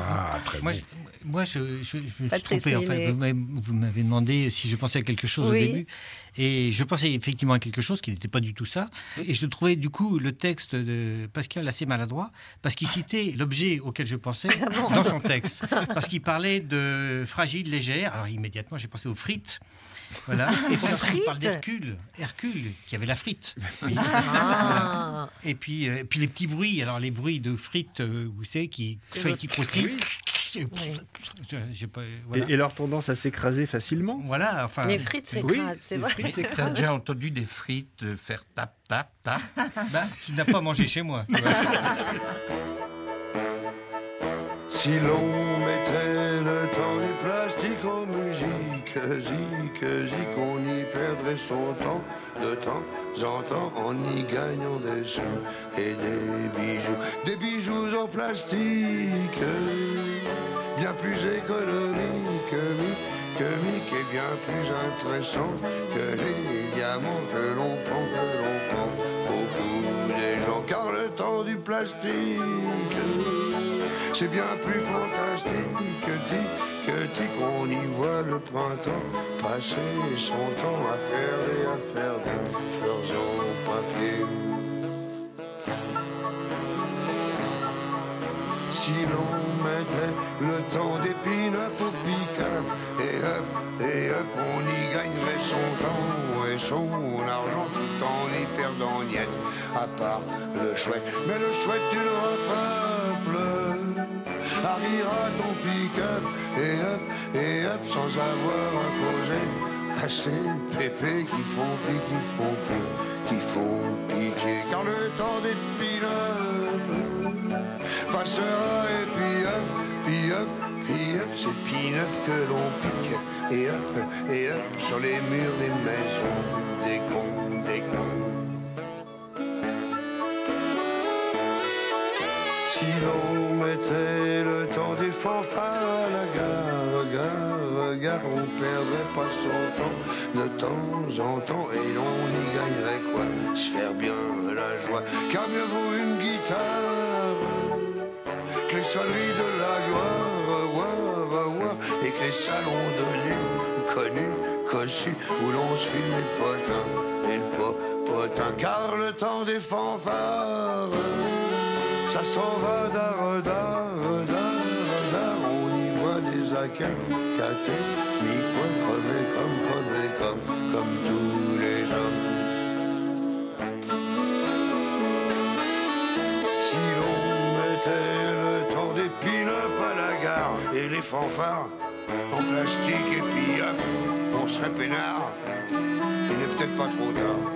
Moi, je me suis trompé. En fait. Vous m'avez demandé si je pensais à quelque chose au début. Et je pensais effectivement à quelque chose qui n'était pas du tout ça. Et je trouvais du coup le texte de Pascal assez maladroit parce qu'il citait l'objet auquel je pensais dans son texte. Parce qu'il parlait de fragile légère. Alors immédiatement, j'ai pensé aux frites. Voilà. Et puis ensuite, il parle d'Hercule, qui avait la frite. Oui. Ah. Et puis les petits bruits. Alors les bruits de frites, vous savez, qui croustillent. Voilà. Et leur tendance à s'écraser facilement. Voilà, enfin. Les frites s'écrasent, c'est vrai. T'as déjà entendu des frites faire tap, tap, tap? Tu n'as pas mangé chez moi. Si l'on mettait le temps du plastique en musique, zik, on y perdrait son temps, de temps en temps, en y gagnant des sous et des bijoux en plastique, bien plus économique et bien plus intéressant que les diamants que l'on prend au cou des gens, car le temps du plastique, c'est bien plus fantastique que qu'on y voit le printemps passer son temps à faire des fleurs en papier. Si l'on mettait le temps des pin-up au pick-up et up, on y gagnerait son temps et son argent tout en y perdant niette, à part le chouette. Mais le chouette, tu le repeuple, arrivera ton pick-up et up sans avoir à causer à ces pépés qui font piquer. Car le temps des pin-up passera et puis up, c'est pin-up que l'on pique et up sur les murs des maisons, des cons. Si l'on mettait le temps des fanfares à la gare, on perdrait pas son temps de temps en temps et l'on y gagnerait quoi? Se faire bien la joie, car mieux vaut une guitare que les sonneries de la gloire, et que les salons de nu connus, cossus, où l'on se filme les potins et le potin, car le temps des fanfares, ça s'en va d'ar, on y voit des aquins catés, mi-coin, crevés comme tous les hommes. Si l'on mettait le temps des pin-up à la gare et les fanfares en plastique et puis hop, on serait peinard. Il n'est peut-être pas trop tard.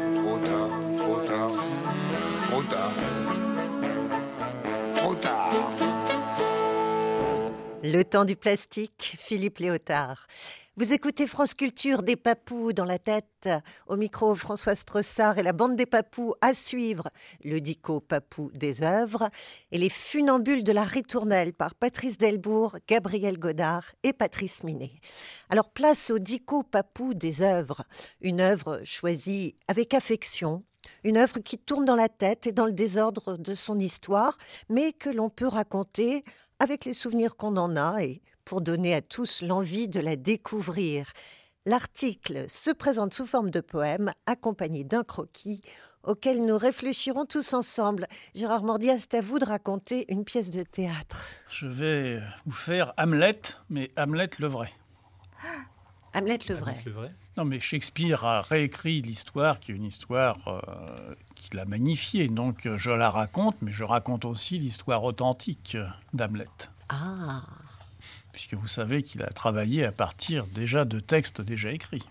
Le temps du plastique, Philippe Léotard. Vous écoutez France Culture, des papous dans la tête. Au micro, François Strossard et la bande des papous à suivre. Le dico papou des œuvres et les funambules de la ritournelle par Patrice Delbourg, Gabriel Godard et Patrice Minet. Alors place au dico papou des œuvres. Une œuvre choisie avec affection. Une œuvre qui tourne dans la tête et dans le désordre de son histoire, mais que l'on peut raconter avec les souvenirs qu'on en a et pour donner à tous l'envie de la découvrir. L'article se présente sous forme de poème, accompagné d'un croquis auquel nous réfléchirons tous ensemble. Gérard Mordias, c'est à vous de raconter une pièce de théâtre. Je vais vous faire Hamlet, mais Hamlet le vrai. Hamlet le vrai. Non, mais Shakespeare a réécrit l'histoire, qui est une histoire qu'il a magnifiée. Donc je la raconte, mais je raconte aussi l'histoire authentique d'Hamlet. Ah. Puisque vous savez qu'il a travaillé à partir déjà de textes déjà écrits.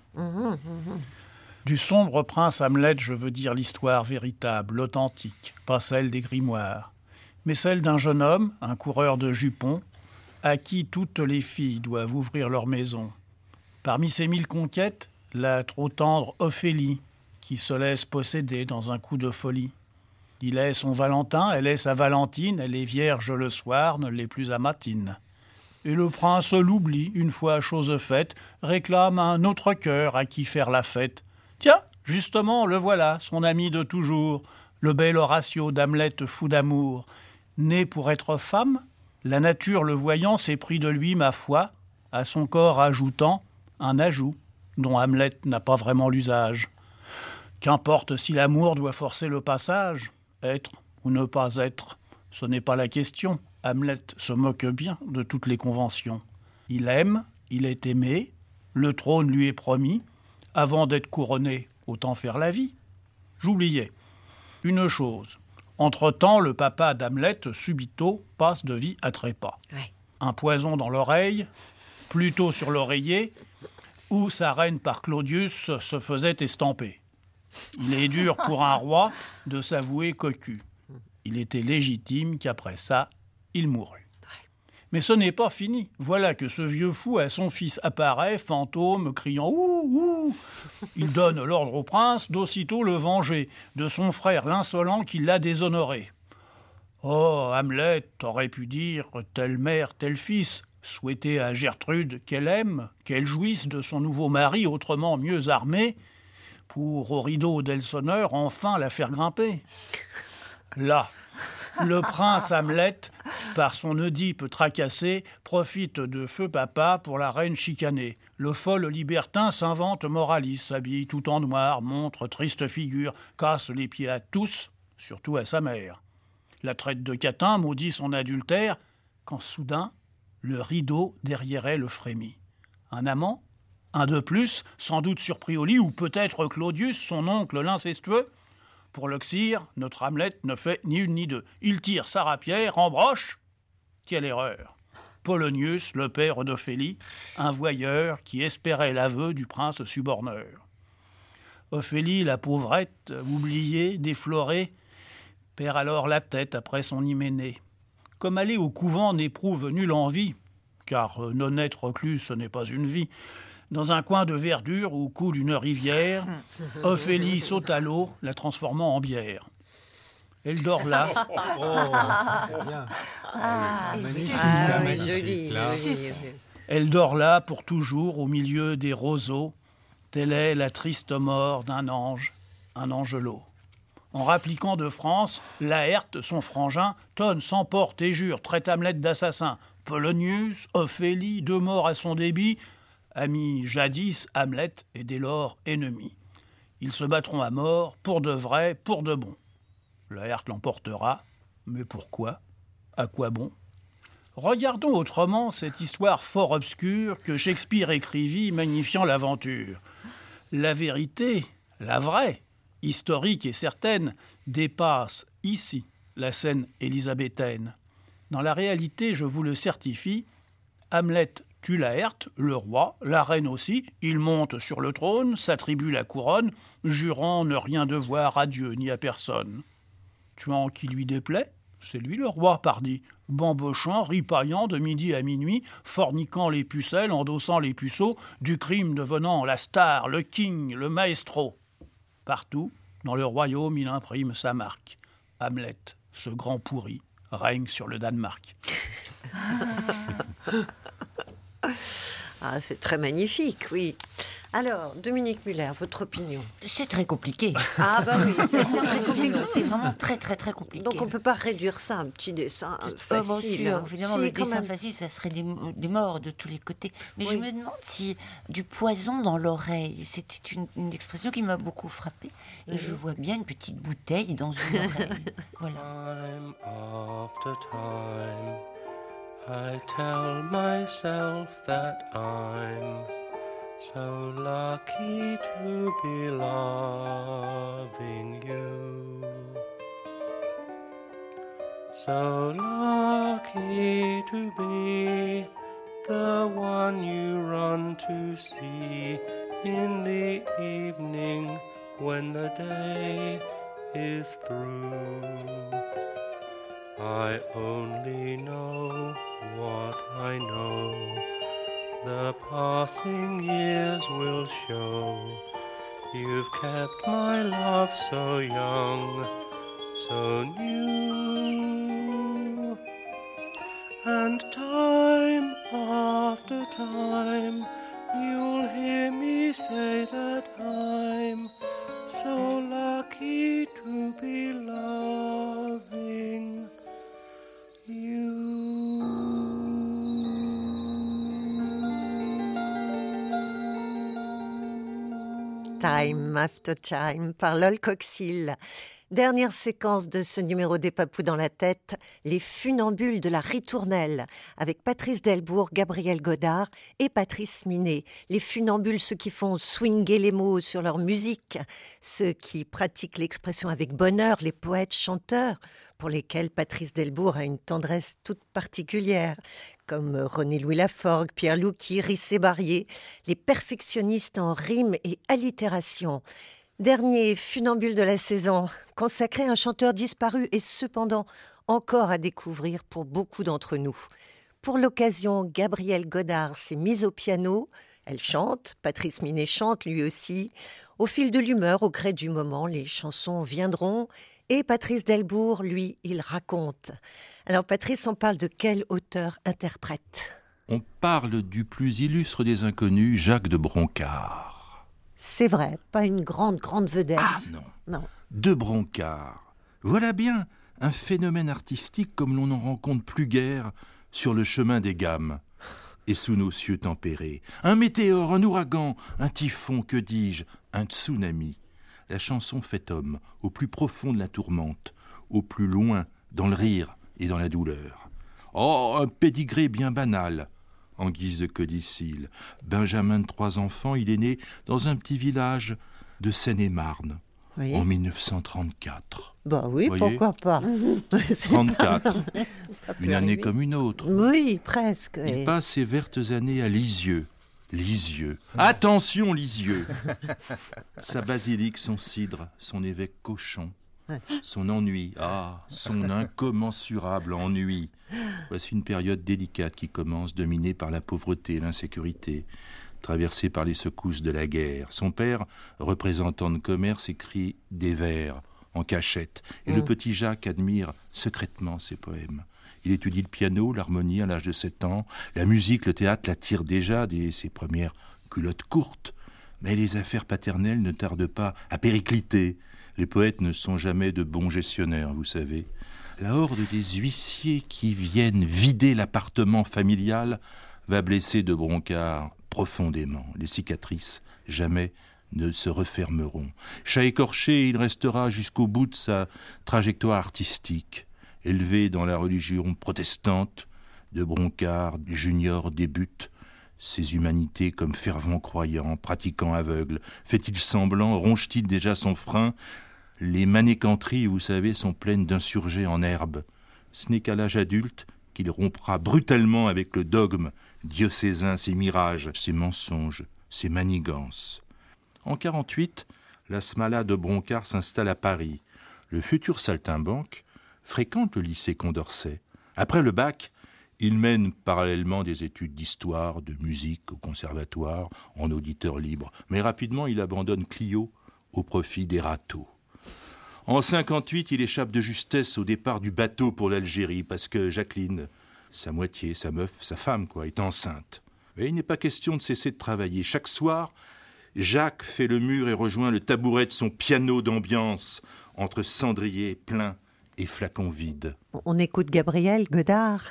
Du sombre prince Hamlet, je veux dire l'histoire véritable, authentique, pas celle des grimoires, mais celle d'un jeune homme, un coureur de jupons, à qui toutes les filles doivent ouvrir leur maison. Parmi ces 1000 conquêtes, la trop tendre Ophélie, qui se laisse posséder dans un coup de folie. Il est son Valentin, elle est sa Valentine, elle est vierge le soir, ne l'est plus à matine. Et le prince l'oublie, une fois chose faite, réclame un autre cœur à qui faire la fête. Tiens, justement, le voilà, son ami de toujours, le bel Horatio d'Hamlet fou d'amour. Né pour être femme, la nature le voyant s'est pris de lui, ma foi, à son corps ajoutant un ajout dont Hamlet n'a pas vraiment l'usage. Qu'importe si l'amour doit forcer le passage, être ou ne pas être, ce n'est pas la question. Hamlet se moque bien de toutes les conventions. Il aime, Il est aimé, le trône lui est promis. Avant d'être couronné, autant faire la vie. J'oubliais une chose. Entre-temps, le papa d'Hamlet, subito, passe de vie à trépas. Ouais. Un poison dans l'oreille, plutôt sur l'oreiller, où sa reine par Claudius se faisait estamper. Il est dur pour un roi de s'avouer cocu. Il était légitime qu'après ça, il mourut. Mais ce n'est pas fini. Voilà que ce vieux fou à son fils apparaît, fantôme, criant « Ouh, ouh !» Il donne l'ordre au prince d'aussitôt le venger, de son frère l'insolent qui l'a déshonoré. Oh, Hamlet aurait pu dire « Telle mère, tel fils », souhaiter à Gertrude qu'elle aime, qu'elle jouisse de son nouveau mari autrement mieux armé, pour au rideau d'Elsonneur enfin la faire grimper. Là, le prince Hamlet, par son Oedipe tracassé, profite de feu papa pour la reine chicanée. Le fol libertin s'invente moraliste, s'habille tout en noir, montre triste figure, casse les pieds à tous, surtout à sa mère. La traite de catin maudit son adultère, quand soudain, le rideau derrière elle frémit. Un amant ? Un de plus, sans doute surpris au lit, ou peut-être Claudius, son oncle l'incestueux ? Pour l'Oxyre, notre Hamlet ne fait ni une ni deux. Il tire sa rapière, embroche. Quelle erreur! Polonius, le père d'Ophélie, un voyeur qui espérait l'aveu du prince suborneur. Ophélie, la pauvrette, oubliée, déflorée, perd alors la tête après son hyménée. Comme aller au couvent n'éprouve nulle envie, car non être reclus, ce n'est pas une vie. Dans un coin de verdure où coule une rivière, Ophélie saute à l'eau, la transformant en bière. Elle dort là. Joli. Elle dort là pour toujours au milieu des roseaux. Telle est la triste mort d'un ange, un angelot. En rappliquant de France, Laërte, son frangin, tonne, s'emporte et jure, traite Hamlet d'assassin. Polonius, Ophélie, deux morts à son débit. Amis jadis, Hamlet est dès lors ennemi. Ils se battront à mort, pour de vrai, pour de bon. Laërte l'emportera, mais pourquoi ? À quoi bon ? Regardons autrement cette histoire fort obscure que Shakespeare écrivit, magnifiant l'aventure. La vérité, la vraie, historique et certaine, dépasse ici la scène élisabéthaine. Dans la réalité, je vous le certifie, Hamlet tue Laërte, le roi, la reine aussi. Il monte sur le trône, s'attribue la couronne, jurant ne rien devoir à Dieu ni à personne. Tuant qui lui déplaît, c'est lui le roi, pardi, bambochant, ripaillant de midi à minuit, forniquant les pucelles, endossant les puceaux, du crime devenant la star, le king, le maestro. Partout, dans le royaume, il imprime sa marque. Hamlet, ce grand pourri, règne sur le Danemark. Ah, c'est très magnifique, oui. Alors, Dominique Muller, votre opinion? C'est très compliqué. Ah bah oui, c'est très compliqué. C'est vraiment très compliqué. Donc on ne peut pas réduire ça à un petit dessin facile. Bien sûr, évidemment, Si, le quand dessin même. facile, ça serait des morts de tous les côtés. Mais Oui. je me demande si du poison dans l'oreille, c'était une expression qui m'a beaucoup frappée. Et je vois bien une petite bouteille dans une oreille. Voilà. Time after time, I tell myself that I'm so lucky to be loving you. So lucky to be the one you run to see in the evening when the day is through. I only know what I know. The passing years will show. You've kept my love so young, so new. And time after time, you'll hear me say that I'm so lucky to be loving you. Time After Time par Lol Coxhill. Dernière séquence de ce numéro des Papous dans la tête, les funambules de la ritournelle, avec Patrice Delbourg, Gabriel Godard et Patrice Minet. Les funambules, ceux qui font swinger les mots sur leur musique, ceux qui pratiquent l'expression avec bonheur, les poètes chanteurs, pour lesquels Patrice Delbourg a une tendresse toute particulière, comme René-Louis Laforgue, Pierre Louqui, Rissé Barrier, les perfectionnistes en rime et allitération. Dernier funambule de la saison, consacré à un chanteur disparu et cependant encore à découvrir pour beaucoup d'entre nous. Pour l'occasion, Gabrielle Godard s'est mise au piano. Elle chante, Patrice Minet chante lui aussi. Au fil de l'humeur, au gré du moment, les chansons viendront. Et Patrice Delbourg, lui, il raconte. Alors Patrice, on parle de quel auteur-interprète ? On parle du plus illustre des inconnus, Jacques de Broncard. C'est vrai, pas une grande vedette. Ah non. De Broncard. Voilà bien un phénomène artistique comme l'on n'en rencontre plus guère sur le chemin des gammes et sous nos cieux tempérés. Un météore, un ouragan, un typhon, que dis-je, un tsunami. La chanson fait homme, au plus profond de la tourmente, au plus loin, dans le rire et dans la douleur. Oh, un pédigré bien banal, en guise de codicille. Benjamin de 3 enfants, il est né dans un petit village de Seine-et-Marne, en 1934. Bah oui, voyez, pourquoi pas. 34, une année comme une autre. Oui, presque. Il passe ses vertes années à Lisieux. Attention Lisieux. Sa basilique, son cidre, son évêque cochon, son ennui, son incommensurable ennui. Voici une période délicate qui commence, dominée par la pauvreté et l'insécurité, traversée par les secousses de la guerre. Son père, représentant de commerce, écrit des vers en cachette, et le petit Jacques admire secrètement ses poèmes. Il étudie le piano, l'harmonie à l'âge de 7 ans. La musique, le théâtre l'attire déjà dès ses premières culottes courtes. Mais les affaires paternelles ne tardent pas à péricliter. Les poètes ne sont jamais de bons gestionnaires, vous savez. La horde des huissiers qui viennent vider l'appartement familial va blesser de Broncard profondément. Les cicatrices, jamais ne se refermeront. Chat écorché, il restera jusqu'au bout de sa trajectoire artistique. Élevé dans la religion protestante, de Broncard junior débute ses humanités comme fervent croyant, pratiquant aveugle. Fait-il semblant, ronge-t-il déjà son frein ? Les manécanteries, vous savez, sont pleines d'insurgés en herbe. Ce n'est qu'à l'âge adulte qu'il rompra brutalement avec le dogme diocésain, ses mirages, ses mensonges, ses manigances. En 1948, la Smala de Broncard s'installe à Paris. Le futur saltimbanque fréquente le lycée Condorcet. Après le bac, il mène parallèlement des études d'histoire, de musique au conservatoire, en auditeur libre. Mais rapidement, il abandonne Clio au profit des râteaux. En 1958, il échappe de justesse au départ du bateau pour l'Algérie parce que Jacqueline, sa moitié, sa meuf, sa femme, est enceinte. Mais il n'est pas question de cesser de travailler. Chaque soir, Jacques fait le mur et rejoint le tabouret de son piano d'ambiance entre cendriers pleins et flacons vides. On écoute Gabrielle Godard.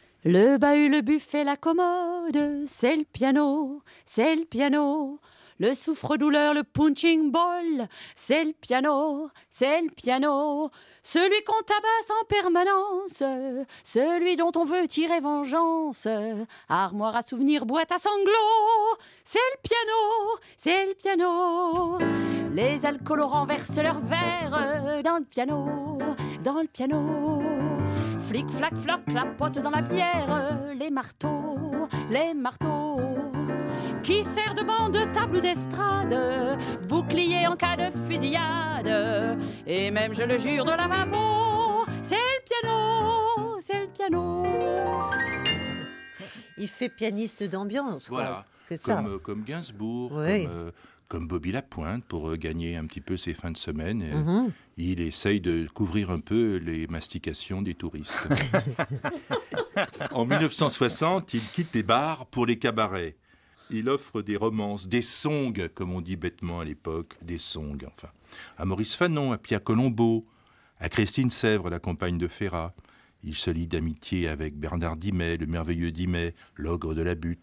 Le bahut, le buffet, la commode, c'est le piano, c'est le piano. Le souffre-douleur, le punching ball, c'est le piano, c'est le piano. Celui qu'on tabasse en permanence, celui dont on veut tirer vengeance. Armoire à souvenirs, boîte à sanglots, c'est le piano, c'est le piano. Les alcools renversent leurs verres dans le piano, dans le piano. Flic, flac, floc, clapote dans la bière, les marteaux, les marteaux. Qui sert de banc de table ou d'estrade, bouclier en cas de fusillade, et même, je le jure, de lavabo, c'est le piano, c'est le piano. Il fait pianiste d'ambiance, voilà, c'est ça. Comme Gainsbourg, oui. Comme Bobby Lapointe, pour gagner un petit peu ses fins de semaine. Il essaye de couvrir un peu les mastications des touristes. En 1960, il quitte les bars pour les cabarets. Il offre des romances, des songs, comme on dit bêtement à l'époque, des songs, enfin. À Maurice Fanon, à Pierre Colombo, à Christine Sèvres, la compagne de Ferrat. Il se lie d'amitié avec Bernard Dimet, le merveilleux Dimet, l'ogre de la butte.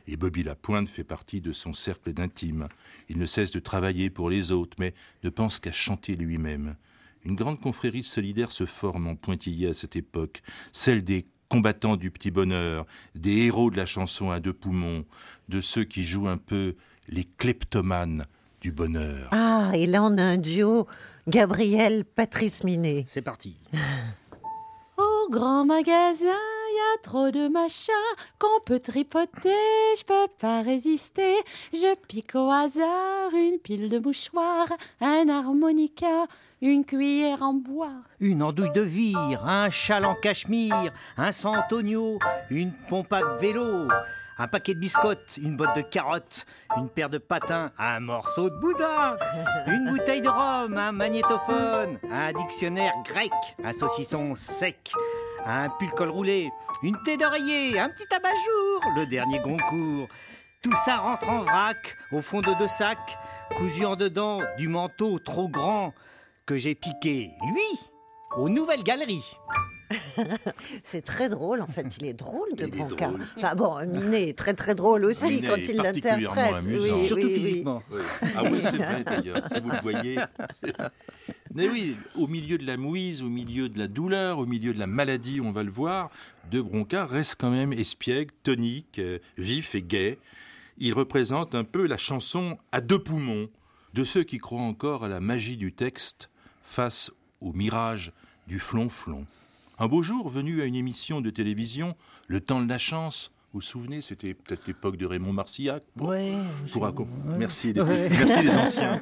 Et Bobby Lapointe fait partie de son cercle d'intimes. Il ne cesse de travailler pour les autres, mais ne pense qu'à chanter lui-même. Une grande confrérie solidaire se forme en Pointillé à cette époque, celle des combattants du petit bonheur, des héros de la chanson à 2 poumons, de ceux qui jouent un peu les kleptomanes du bonheur. Ah, et là on a un duo, Gabriel-Patrice Minet. C'est parti. Au grand magasin, y a trop de machins qu'on peut tripoter, je peux pas résister. Je pique au hasard une pile de mouchoirs, un harmonica, une cuillère en bois. Une andouille de vire, un châle en cachemire, un Santonio, une pompe à vélo, un paquet de biscottes, une botte de carottes, une paire de patins, un morceau de boudin, une bouteille de rhum, un magnétophone, un dictionnaire grec, un saucisson sec, un pull col roulé, une thé d'oreiller, un petit abat-jour, le dernier Goncourt. Tout ça rentre en vrac, au fond de 2 sacs, cousu en dedans du manteau trop grand que j'ai piqué, lui, aux Nouvelles Galeries. C'est très drôle, en fait, il est drôle de Broncard. Enfin bon, Minet est très très drôle aussi Minet quand est il l'interprète. particulièrement amusant. Oui, Surtout oui, physiquement. Oui. Ah oui, c'est vrai d'ailleurs, si vous le voyez. Mais oui, au milieu de la mouise, au milieu de la douleur, au milieu de la maladie, on va le voir, de Broncard reste quand même espiègle, tonique, vif et gai. Il représente un peu la chanson à 2 poumons de ceux qui croient encore à la magie du texte face au mirage du flonflon. Un beau jour, venu à une émission de télévision, Le Temps de la Chance, vous vous souvenez, c'était peut-être l'époque de Raymond Marcillac. Merci, merci les anciens.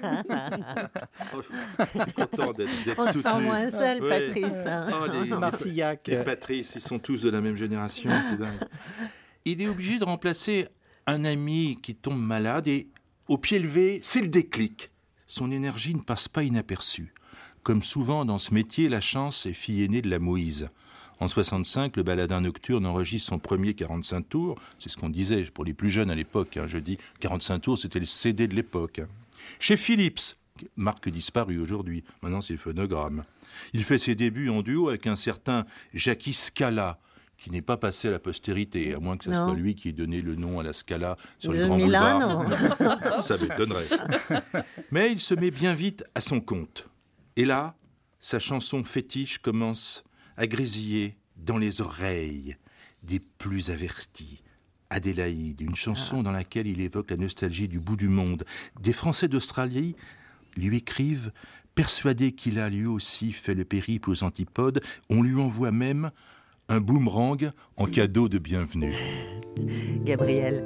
Content d'être On se soutenu. sent moins seul, Patrice. Marcillac. Et Patrice, ils sont tous de la même génération, c'est dingue. Il est obligé de remplacer un ami qui tombe malade et, au pied levé, c'est le déclic. Son énergie ne passe pas inaperçue. Comme souvent dans ce métier, la chance est fille aînée de la Moïse. En 65, le baladin nocturne enregistre son premier 45 tours. C'est ce qu'on disait pour les plus jeunes à l'époque. Je dis 45 tours, c'était le CD de l'époque. Chez Philips, marque disparue aujourd'hui, maintenant c'est Phonogramme. Il fait ses débuts en duo avec un certain Jackie Scala, qui n'est pas passé à la postérité, à moins que ce soit lui qui ait donné le nom à la Scala sur le Grand Boulevard. Ça m'étonnerait. Mais il se met bien vite à son compte. Et là, sa chanson fétiche commence à grésiller dans les oreilles des plus avertis. Adélaïde, une chanson dans laquelle il évoque la nostalgie du bout du monde. Des Français d'Australie lui écrivent, persuadés qu'il a lui aussi fait le périple aux antipodes. On lui envoie même un boomerang en cadeau de bienvenue. Gabriel.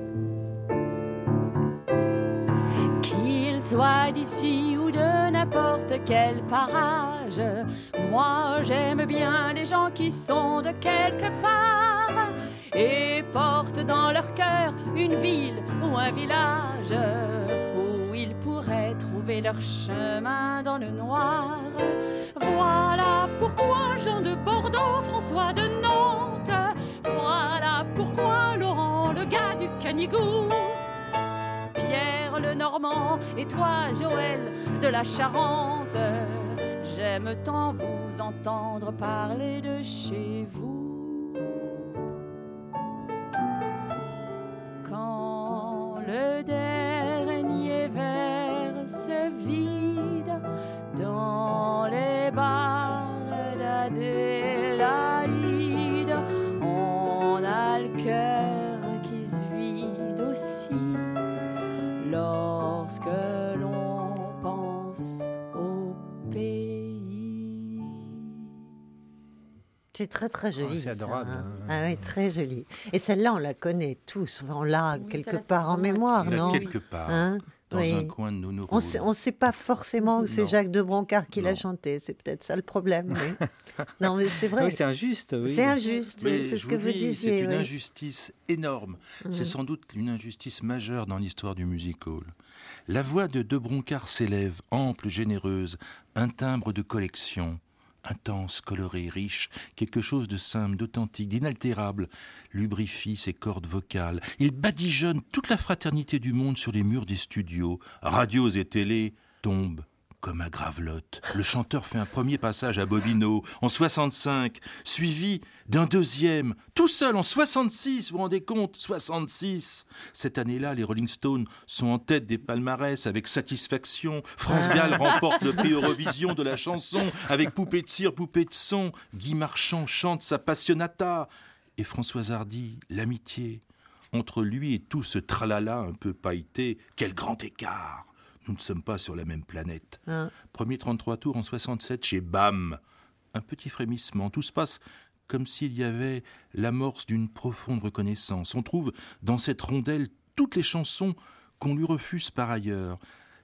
Qu'il soit d'ici ou de n'importe quel parage, moi j'aime bien les gens qui sont de quelque part et portent dans leur cœur une ville ou un village où ils pourraient trouver leur chemin dans le noir. Voilà pourquoi Jean de Bordeaux, François de Nantes, voilà pourquoi Laurent, le gars du Canigou, Pierre le Normand et toi Joël de la Charente, j'aime tant vous entendre parler de chez vous. Quand le dernier verre se vide dans les bars d'Adélaïde, on a le cœur qui se vide aussi lorsque l'on pense au pays. C'est très très joli. C'est adorable. Ça, hein. Ah oui, très joli. Et celle-là, on la connaît tous. On l'a quelque part en mémoire, non? Quelque part, hein? dans un coin de nos neurones. On ne sait pas forcément que c'est Non. Jacques de Broncard qui l'a chanté. C'est peut-être ça le problème. Mais... non, mais c'est vrai. Oui, c'est injuste. Oui. C'est injuste, Mais c'est ce je que vous dis, disiez. C'est une oui. injustice énorme. C'est Mhm. sans doute une injustice majeure dans l'histoire du music hall. La voix de Broncard s'élève, ample, généreuse, un timbre de collection, intense, coloré, riche, quelque chose de simple, d'authentique, d'inaltérable, lubrifie ses cordes vocales. Il badigeonne toute la fraternité du monde sur les murs des studios. Radios et télé tombent comme à Gravelotte. Le chanteur fait un premier passage à Bobino en 65, suivi d'un deuxième, tout seul en 66, vous vous rendez compte, 66. Cette année-là, les Rolling Stones sont en tête des palmarès avec satisfaction. France Gall remporte le prix Eurovision de la chanson avec Poupée de cire, poupée de son. Guy Marchand chante sa Passionata. Et Françoise Hardy, l'amitié. Entre lui et tout ce tralala un peu pailleté, quel grand écart! Nous ne sommes pas sur la même planète. Premier 33 tours en 67 chez BAM. Un petit frémissement. Tout se passe comme s'il y avait l'amorce d'une profonde reconnaissance. On trouve dans cette rondelle toutes les chansons qu'on lui refuse par ailleurs.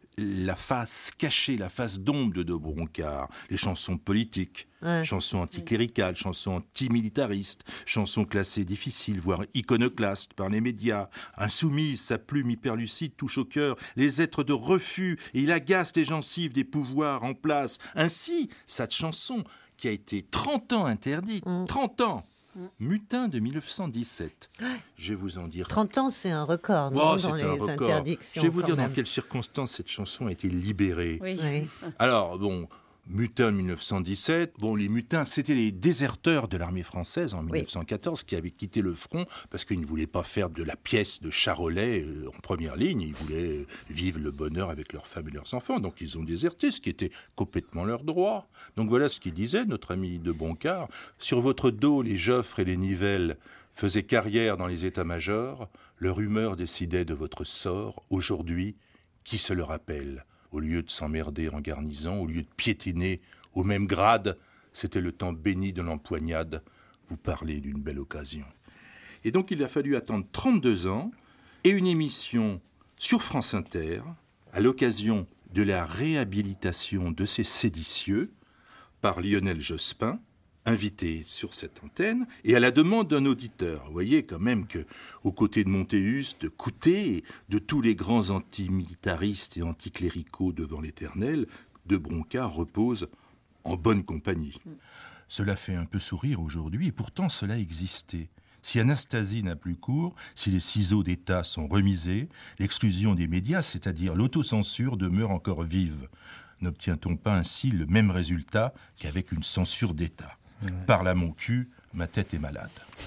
La face cachée, la face d'ombre de Broncard, les chansons politiques, chansons anticléricales, chansons antimilitaristes, chansons classées difficiles, voire iconoclastes par les médias, insoumises, sa plume hyperlucide touche au cœur les êtres de refus et il agace les gencives des pouvoirs en place. Ainsi, cette chanson qui a été 30 ans interdite, 30 ans, Mutin de 1917. Je vais vous en dire... 30 ans, c'est un record, non, dans les interdictions. Je vais vous dire dans quelles circonstances cette chanson a été libérée. Oui. Alors, bon, Mutin 1917, les mutins, c'était les déserteurs de l'armée française en 1914 qui avaient quitté le front parce qu'ils ne voulaient pas faire de la pièce de Charolais en première ligne. Ils voulaient vivre le bonheur avec leurs femmes et leurs enfants. Donc ils ont déserté, ce qui était complètement leur droit. Donc voilà ce qu'il disait, notre ami de Broncard. Sur votre dos, les Joffre et les Nivelles faisaient carrière dans les états-majors. Leur humeur décidait de votre sort. Aujourd'hui, qui se le rappelle ? Au lieu de s'emmerder en garnison, au lieu de piétiner au même grade, c'était le temps béni de l'empoignade. Vous parlez d'une belle occasion. Et donc il a fallu attendre 32 ans et une émission sur France Inter, à l'occasion de la réhabilitation de ces séditieux, par Lionel Jospin, invité sur cette antenne, et à la demande d'un auditeur. Vous voyez quand même qu'aux côtés de Montéus, de Coutet, de tous les grands antimilitaristes et anticléricaux devant l'Éternel, de Broncard repose en bonne compagnie. Cela fait un peu sourire aujourd'hui, et pourtant cela existait. Si Anastasie n'a plus cours, si les ciseaux d'État sont remisés, l'exclusion des médias, c'est-à-dire l'autocensure, demeure encore vive. N'obtient-on pas ainsi le même résultat qu'avec une censure d'État ? Parle à mon cul, ma tête est malade.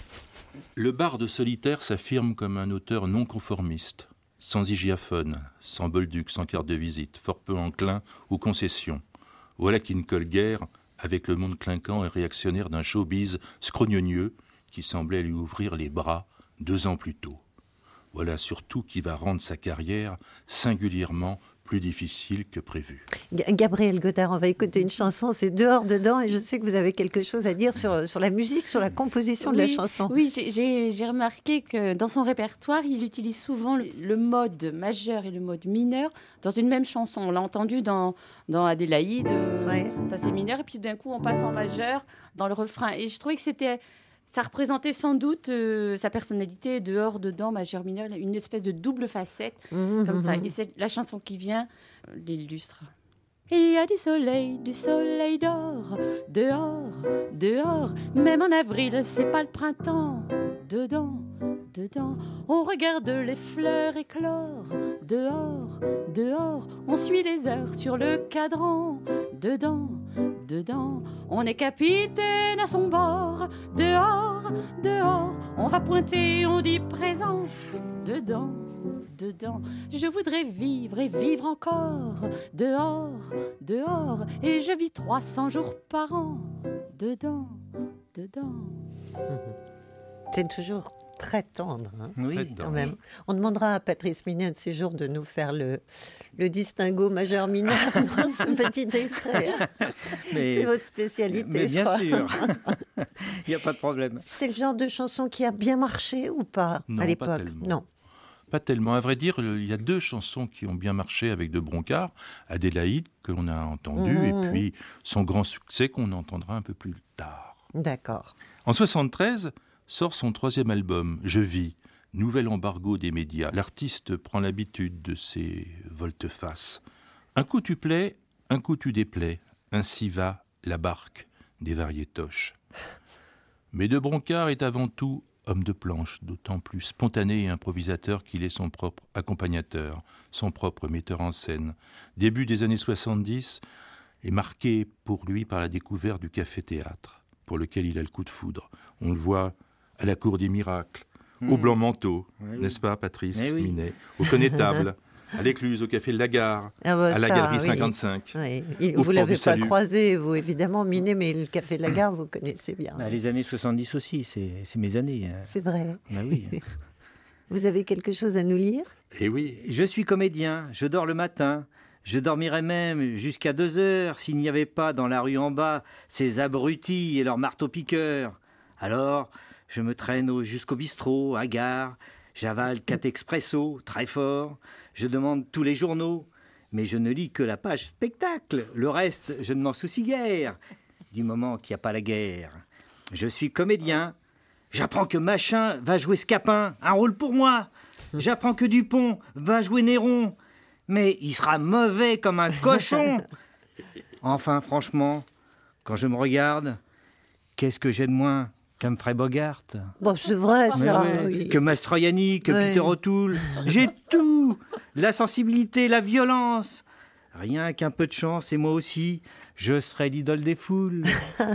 Le barde solitaire s'affirme comme un auteur non conformiste, sans hygiaphone, sans bolduc, sans carte de visite, fort peu enclin aux concessions. Voilà qui ne colle guère avec le monde clinquant et réactionnaire d'un showbiz scrognonieux qui semblait lui ouvrir les bras 2 ans plus tôt. Voilà surtout qui va rendre sa carrière singulièrement plus difficile que prévu. Gabriel Godard, on va écouter une chanson, c'est Dehors, dedans, et je sais que vous avez quelque chose à dire sur la musique, sur la composition de la chanson. Oui, j'ai remarqué que dans son répertoire, il utilise souvent le mode majeur et le mode mineur dans une même chanson. On l'a entendu dans Adélaïde, ça c'est mineur, et puis d'un coup on passe en majeur dans le refrain. Et je trouvais que ça représentait sans doute sa personnalité, dehors, dedans, majeur, mineur, une espèce de double facette, comme ça. Et c'est la chanson qui vient l'illustre. Il y a du soleil d'or, dehors, dehors, même en avril, c'est pas le printemps, dedans, dedans, on regarde les fleurs éclore, dehors, dehors, on suit les heures sur le cadran, dedans, dedans, on est capitaine à son bord, dehors, dehors, on va pointer, on dit présent, dedans, dedans, je voudrais vivre et vivre encore, dehors, dehors, et je vis 300 jours par an, dedans, dedans. C'est toujours très tendre, hein, oui, quand même. On demandera à Patrice Minet de ce jour de nous faire le distinguo majeur-mineur dans ce petit extrait. C'est votre spécialité, mais bien je crois. sûr, il n'y a pas de problème. C'est le genre de chanson qui a bien marché ou pas à l'époque? Pas tellement. Non. Pas tellement. À vrai dire, il y a 2 chansons qui ont bien marché avec de Broncard. Adélaïde, que l'on a entendu, et puis son grand succès qu'on entendra un peu plus tard. D'accord. En 1973, sort son 3e album, Je vis, nouvel embargo des médias. L'artiste prend l'habitude de ces volte-face. Un coup tu plais, un coup tu déplais. Ainsi va la barque des variétoches. Mais de Broncard est avant tout Homme de planche, d'autant plus spontané et improvisateur qu'il est son propre accompagnateur, son propre metteur en scène. Début des années 70 est marqué pour lui par la découverte du café-théâtre, pour lequel il a le coup de foudre. On le voit à la Cour des Miracles, au Blanc Manteau, n'est-ce pas Patrice Minet, au Connétable, à l'Écluse, au Café de la Gare, à la Galerie 55. Vous ne l'avez pas croisé, vous, évidemment, Minet, mais le Café de la Gare, vous connaissez bien. Les années 70 aussi, c'est mes années. C'est vrai. Oui. Vous avez quelque chose à nous lire? Eh oui. Je suis comédien, je dors le matin. Je dormirais même jusqu'à 2 heures s'il n'y avait pas dans la rue en bas ces abrutis et leurs marteaux-piqueurs. Alors, je me traîne jusqu'au bistrot, à gare. J'avale 4 expressos, très fort. Je demande tous les journaux, mais je ne lis que la page spectacle. Le reste, je ne m'en soucie guère, du moment qu'il n'y a pas la guerre. Je suis comédien. J'apprends que Machin va jouer Scapin, un rôle pour moi. J'apprends que Dupont va jouer Néron, mais il sera mauvais comme un cochon. Enfin, franchement, quand je me regarde, qu'est-ce que j'ai de moins qu'Humphrey Bogart? Bon, c'est vrai, ça. Oui. Que Mastroianni, que Peter O'Toole. J'ai tout. La sensibilité, la violence. Rien qu'un peu de chance, et moi aussi, je serai l'idole des foules.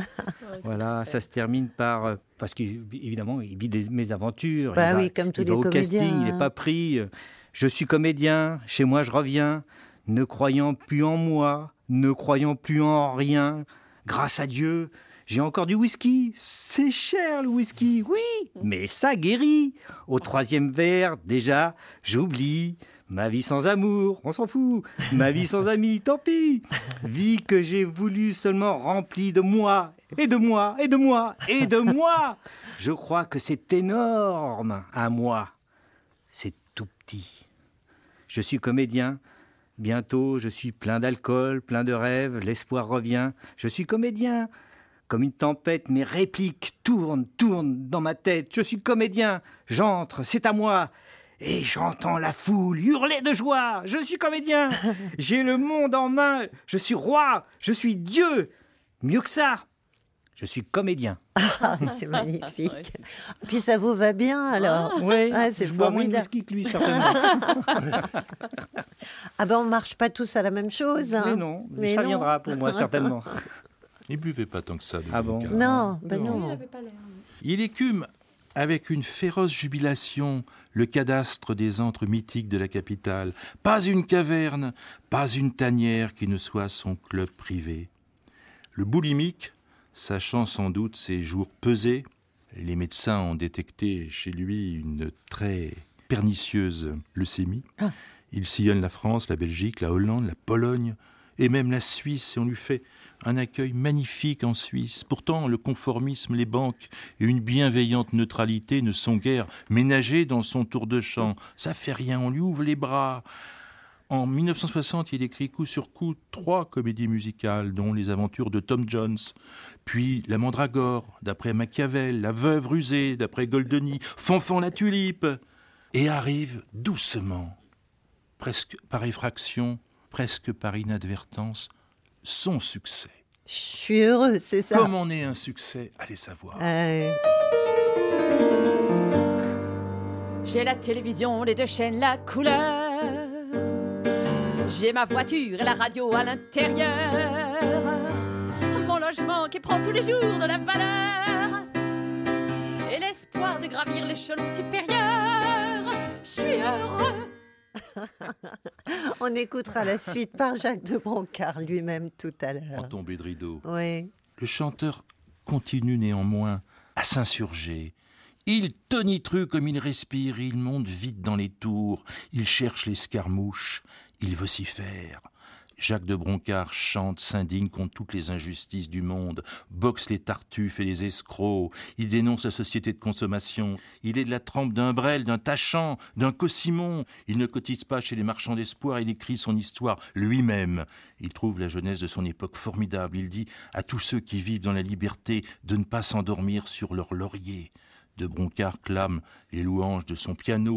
Voilà, ça se termine par... parce qu'évidemment, il vit mes aventures. Comme tous les comédiens. Casting, il n'est pas pris. Je suis comédien, chez moi je reviens, ne croyant plus en moi, ne croyant plus en rien. Grâce à Dieu, j'ai encore du whisky. C'est cher le whisky, oui, mais ça guérit. Au 3e verre, déjà, j'oublie. Ma vie sans amour, on s'en fout. Ma vie sans amis, tant pis. Vie que j'ai voulu seulement remplie de moi, et de moi, et de moi, et de moi. Je crois que c'est énorme à moi. C'est tout petit. Je suis comédien. Bientôt, je suis plein d'alcool, plein de rêves. L'espoir revient. Je suis comédien. Comme une tempête, mes répliques tournent dans ma tête. Je suis comédien. J'entre, c'est à moi. Et j'entends la foule hurler de joie. Je suis comédien. J'ai le monde en main. Je suis roi. Je suis Dieu. Mieux que ça, je suis comédien. C'est magnifique. Puis ça vous va bien, alors? Oui, c'est je bois moins de whisky que lui, certainement. On ne marche pas tous à la même chose. Hein. Mais ça viendra pour moi, certainement. Il ne buvait pas tant que ça. Bon? Non. Il écume avec une féroce jubilation le cadastre des antres mythiques de la capitale. Pas une caverne, pas une tanière qui ne soit son club privé. Le boulimique, sachant sans doute ses jours pesés, les médecins ont détecté chez lui une très pernicieuse leucémie. Il sillonne la France, la Belgique, la Hollande, la Pologne et même la Suisse, et on lui fait un accueil magnifique en Suisse. Pourtant, le conformisme, les banques et une bienveillante neutralité ne sont guère ménagés dans son tour de chant. Ça fait rien, on lui ouvre les bras. En 1960, il écrit coup sur coup 3 comédies musicales, dont Les Aventures de Tom Jones, puis La Mandragore, d'après Machiavel, La Veuve rusée, d'après Goldoni, Fanfan la Tulipe, et arrive doucement, presque par effraction, presque par inadvertance, son succès. Je suis heureux, c'est ça. Comme on est un succès, allez savoir. J'ai la télévision, les 2 chaînes, la couleur. J'ai ma voiture et la radio à l'intérieur. Mon logement qui prend tous les jours de la valeur. Et l'espoir de gravir l'échelon supérieur. Je suis heureux. On écoutera la suite par Jacques de Broncard lui-même tout à l'heure. En tombée de rideau. Oui. Le chanteur continue néanmoins à s'insurger. Il tonitruque comme il respire, il monte vite dans les tours, il cherche l'escarmouche, il vocifère. Jacques de Broncard chante, s'indigne contre toutes les injustices du monde, boxe les tartuffes et les escrocs, il dénonce la société de consommation, il est de la trempe d'un Brel, d'un Tachant, d'un Cossimon, il ne cotise pas chez les marchands d'espoir, il écrit son histoire lui-même. Il trouve la jeunesse de son époque formidable, il dit à tous ceux qui vivent dans la liberté de ne pas s'endormir sur leur laurier. De Broncard clame les louanges de son piano,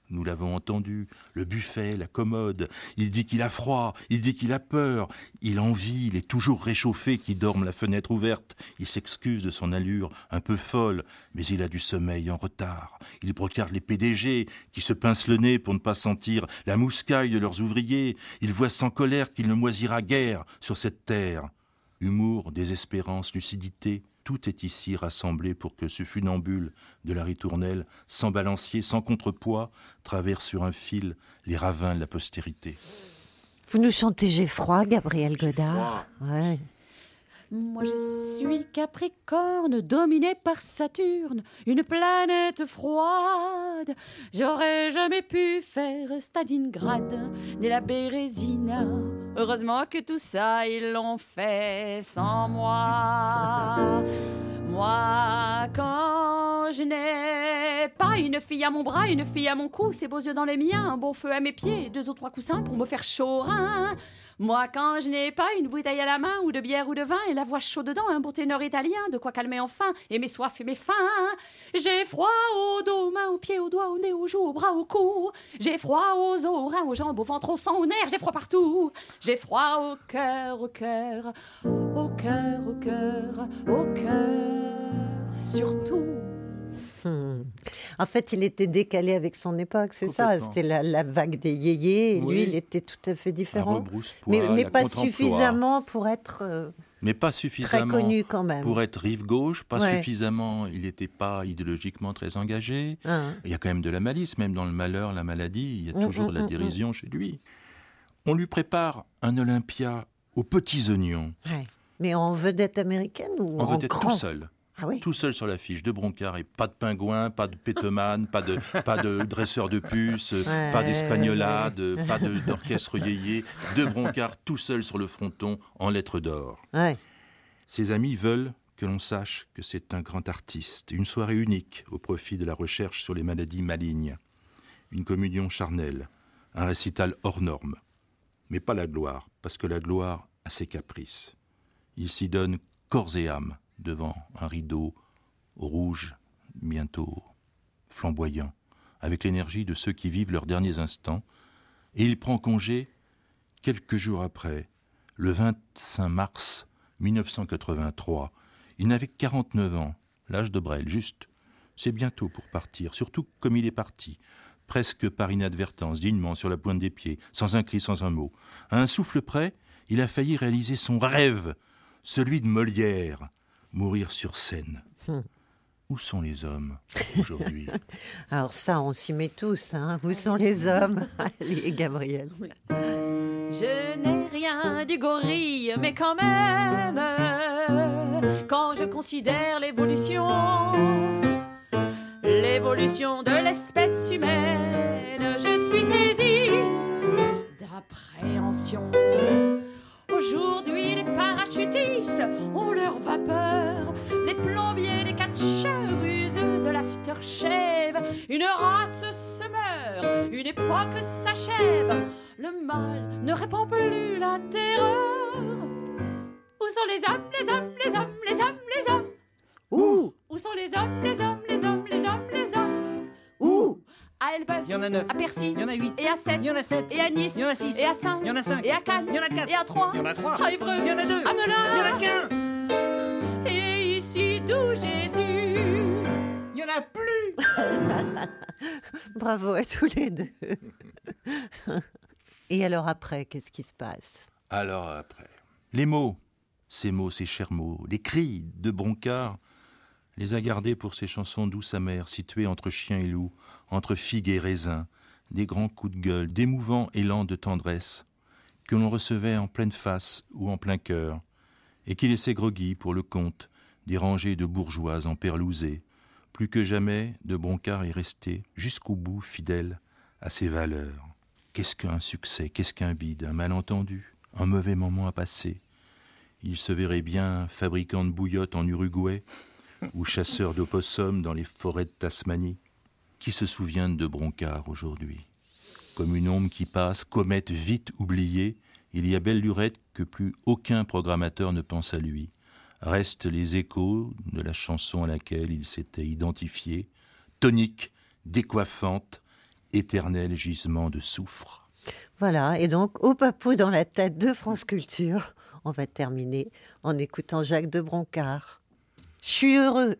Nous l'avons entendu, le buffet, la commode. Il dit qu'il a froid, il dit qu'il a peur. Il envie, il est toujours réchauffé, qui dorme la fenêtre ouverte. Il s'excuse de son allure un peu folle, mais il a du sommeil en retard. Il regarde les PDG qui se pincent le nez pour ne pas sentir la mouscaille de leurs ouvriers. Il voit sans colère qu'il ne moisira guère sur cette terre. Humour, désespérance, lucidité, tout est ici rassemblé pour que ce funambule de la ritournelle, sans balancier, sans contrepoids, traverse sur un fil les ravins de la postérité. Vous nous chantez J'ai froid, Gabriel Godard. Ouais. Moi je suis Capricorne, dominé par Saturne, une planète froide. J'aurais jamais pu faire Stalingrad, ni la Bérésina. Heureusement que tout ça, ils l'ont fait sans moi. Moi, quand je n'ai pas une fille à mon bras, une fille à mon cou, ses beaux yeux dans les miens, un bon feu à mes pieds, 2 ou 3 coussins pour me faire chaud au rein. Moi, quand je n'ai pas une bouteille à la main, ou de bière ou de vin, et la voix chaude dedans, un bon ténor italien, de quoi calmer enfin, et mes soifs et mes faims. J'ai froid au dos, aux mains, aux pieds, aux doigts, au nez, aux joues, aux bras, au cou. J'ai froid aux os, aux reins, aux jambes, au ventre, au sang, aux nerfs, j'ai froid partout. J'ai froid au cœur, au cœur, au cœur, au cœur, au cœur, surtout. En fait, il était décalé avec son époque, c'est ça. C'était la vague des yéyés. Et lui, il était tout à fait différent. Mais pas suffisamment pour être mais pas suffisamment très connu quand même. Pour être rive gauche, pas suffisamment, il n'était pas idéologiquement très engagé. Il y a quand même de la malice, même dans le malheur, la maladie, il y a toujours de la dérision chez lui. On lui prépare un Olympia aux petits oignons. Ouais. Mais en vedette américaine ou en vedette tout seul. Ah oui. Tout seul sur l'affiche, de Broncard, et pas de pingouin, pas de pétomane, pas de dresseur de puces, pas d'espagnolade, pas d'orchestre yéyé, de Broncard tout seul sur le fronton en lettres d'or. Ouais. Ses amis veulent que l'on sache que c'est un grand artiste, une soirée unique au profit de la recherche sur les maladies malignes, une communion charnelle, un récital hors norme. Mais pas la gloire, parce que la gloire a ses caprices. Il s'y donne corps et âme, devant un rideau rouge, bientôt flamboyant, avec l'énergie de ceux qui vivent leurs derniers instants, et il prend congé quelques jours après, le 25 mars 1983. Il n'avait que 49 ans, l'âge de Brel, juste. C'est bientôt pour partir, surtout comme il est parti, presque par inadvertance, dignement sur la pointe des pieds, sans un cri, sans un mot. À un souffle près, il a failli réaliser son rêve, celui de Molière, mourir sur scène. Où sont les hommes aujourd'hui? Alors ça, on s'y met tous. Hein. Où sont les hommes? Allez, Gabriel. Je n'ai rien du gorille, mais quand même, quand je considère l'évolution de l'espèce humaine, je suis saisie d'appréhension. Aujourd'hui, les parachutistes ont leur vapeur, les plombiers, les catcheurs usent de l'aftershave. Une race se meurt, une époque s'achève. Le mal ne répand plus la terreur. Où sont les hommes, les hommes, les hommes, les hommes, les hommes? Où sont les hommes, les hommes, les hommes, les hommes, les hommes? Où? À Elbeuf, il y en a 9, à Percy, il y en a 8, et à 7, il y en a 7, et à Nice, il y en a 6, et à Saint, il y en a 5, et à Cannes, il y en a 4, et à 3, il y en a 3, à Évreux, il y en a 2, à Melun, il y en a qu'un. Et ici d'où Jésus, il y en a plus. Bravo à tous les deux. Et alors après, qu'est-ce qui se passe? Alors après, les mots, ces chers mots, les cris de Broncard, les a gardés pour ses chansons douces amères, situées entre chien et loup, entre figue et raisin, des grands coups de gueule, d'émouvants élans de tendresse, que l'on recevait en pleine face ou en plein cœur, et qui laissaient groggy pour le compte des rangées de bourgeoises emperlousées. Plus que jamais, de Broncard est resté jusqu'au bout fidèle à ses valeurs. Qu'est-ce qu'un succès, qu'est-ce qu'un bide, un malentendu, un mauvais moment à passer? Il se verrait bien fabricant de bouillotte en Uruguay, ou chasseur d'opossums dans les forêts de Tasmanie. Qui se souvient de Broncard aujourd'hui? Comme une ombre qui passe, comète vite oubliée, il y a belle lurette que plus aucun programmateur ne pense à lui. Restent les échos de la chanson à laquelle il s'était identifié, tonique, décoiffante, éternel gisement de soufre. Voilà, et donc au papou dans la tête de France Culture, on va terminer en écoutant Jacques de Broncard. Je suis heureux.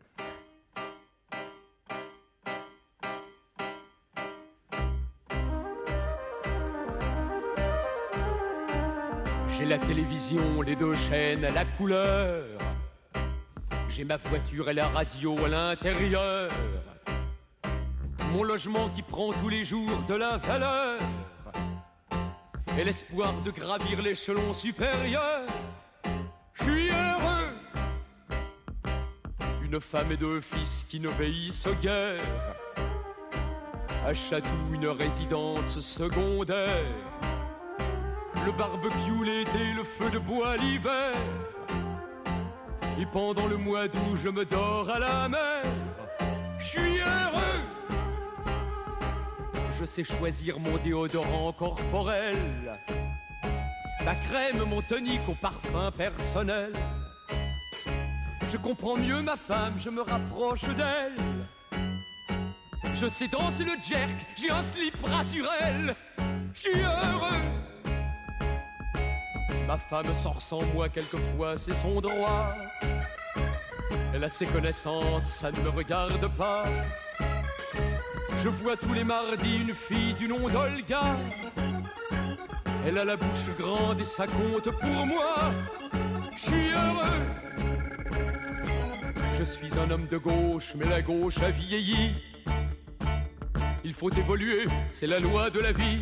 J'ai la télévision, les 2 chaînes, la couleur. J'ai ma voiture et la radio à l'intérieur. Mon logement qui prend tous les jours de la valeur. Et l'espoir de gravir l'échelon supérieur. Je suis heureux. Une femme et 2 fils qui n'obéissent guère. À Chatou, une résidence secondaire. Le barbecue l'été, le feu de bois l'hiver. Et pendant le mois d'août, je me dors à la mer. Je suis heureux. Je sais choisir mon déodorant corporel, ma crème, mon tonique au parfum personnel. Je comprends mieux ma femme, je me rapproche d'elle. Je sais danser le jerk, j'ai un slip rassurel. Je suis heureux. Ma femme sort sans moi quelquefois, c'est son droit. Elle a ses connaissances, ça ne me regarde pas. Je vois tous les mardis une fille du nom d'Olga. Elle a la bouche grande et ça compte pour moi. Je suis heureux. Je suis un homme de gauche, mais la gauche a vieilli. Il faut évoluer, c'est la loi de la vie.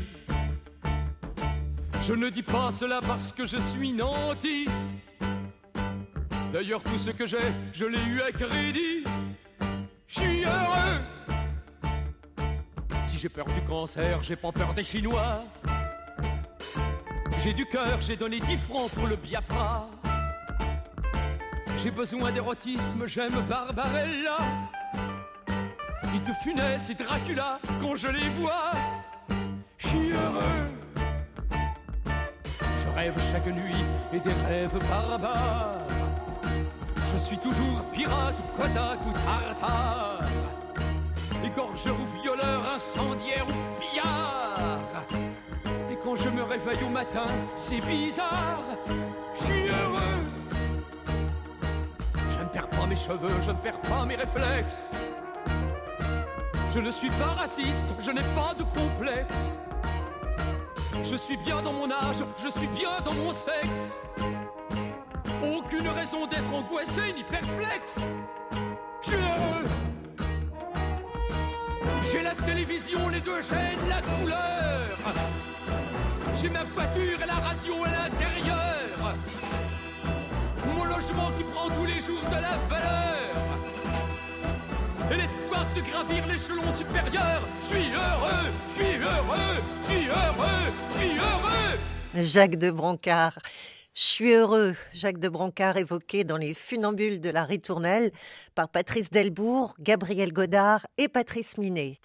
Je ne dis pas cela parce que je suis nanti. D'ailleurs, tout ce que j'ai, je l'ai eu à crédit. Je suis heureux. Si j'ai peur du cancer, j'ai pas peur des Chinois. J'ai du cœur, j'ai donné 10 francs pour le Biafra. J'ai besoin d'érotisme, j'aime Barbarella. Et de Funès et Dracula, quand je les vois, je suis heureux. Je rêve chaque nuit et des rêves barbares. Je suis toujours pirate ou cosaque ou tartare. Égorgeur ou violeur, incendiaire ou pillard. Et quand je me réveille au matin, c'est bizarre. Je suis heureux. Je ne perds pas mes cheveux, je ne perds pas mes réflexes. Je ne suis pas raciste, je n'ai pas de complexe. Je suis bien dans mon âge, je suis bien dans mon sexe. Aucune raison d'être angoissé ni perplexe. Je suis heureux. J'ai la télévision, les 2 chaînes, la couleur. J'ai ma voiture et la radio à l'intérieur. Mon logement qui prend tous les jours de la valeur. Et l'espoir de gravir l'échelon supérieur. Je suis heureux, je suis heureux, je suis heureux, je suis heureux. Jacques de Broncard. Je suis heureux, Jacques de Broncard évoqué dans Les Funambules de la Ritournelle par Patrice Delbourg, Gabriel Godard et Patrice Minet.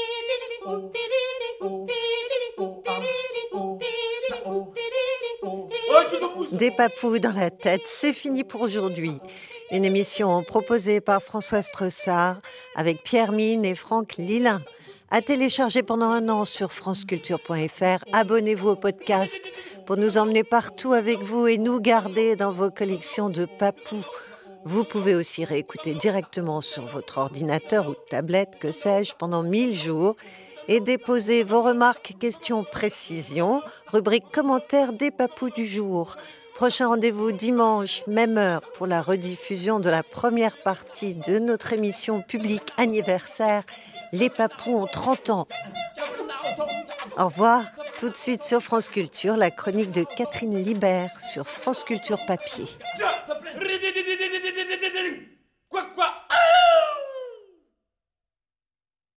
Des papous dans la tête, c'est fini pour aujourd'hui. Une émission proposée par François Stressard avec Pierre Mine et Franck Lilin. À télécharger pendant 1 an sur franceculture.fr. Abonnez-vous au podcast pour nous emmener partout avec vous et nous garder dans vos collections de papous. Vous pouvez aussi réécouter directement sur votre ordinateur ou tablette, que sais-je, pendant 1000 jours et déposer vos remarques, questions, précisions, rubrique commentaires des papous du jour. Prochain rendez-vous dimanche, même heure, pour la rediffusion de la première partie de notre émission publique anniversaire. Les papous ont 30 ans. Au revoir. Tout de suite sur France Culture, la chronique de Catherine Libert sur France Culture Papier.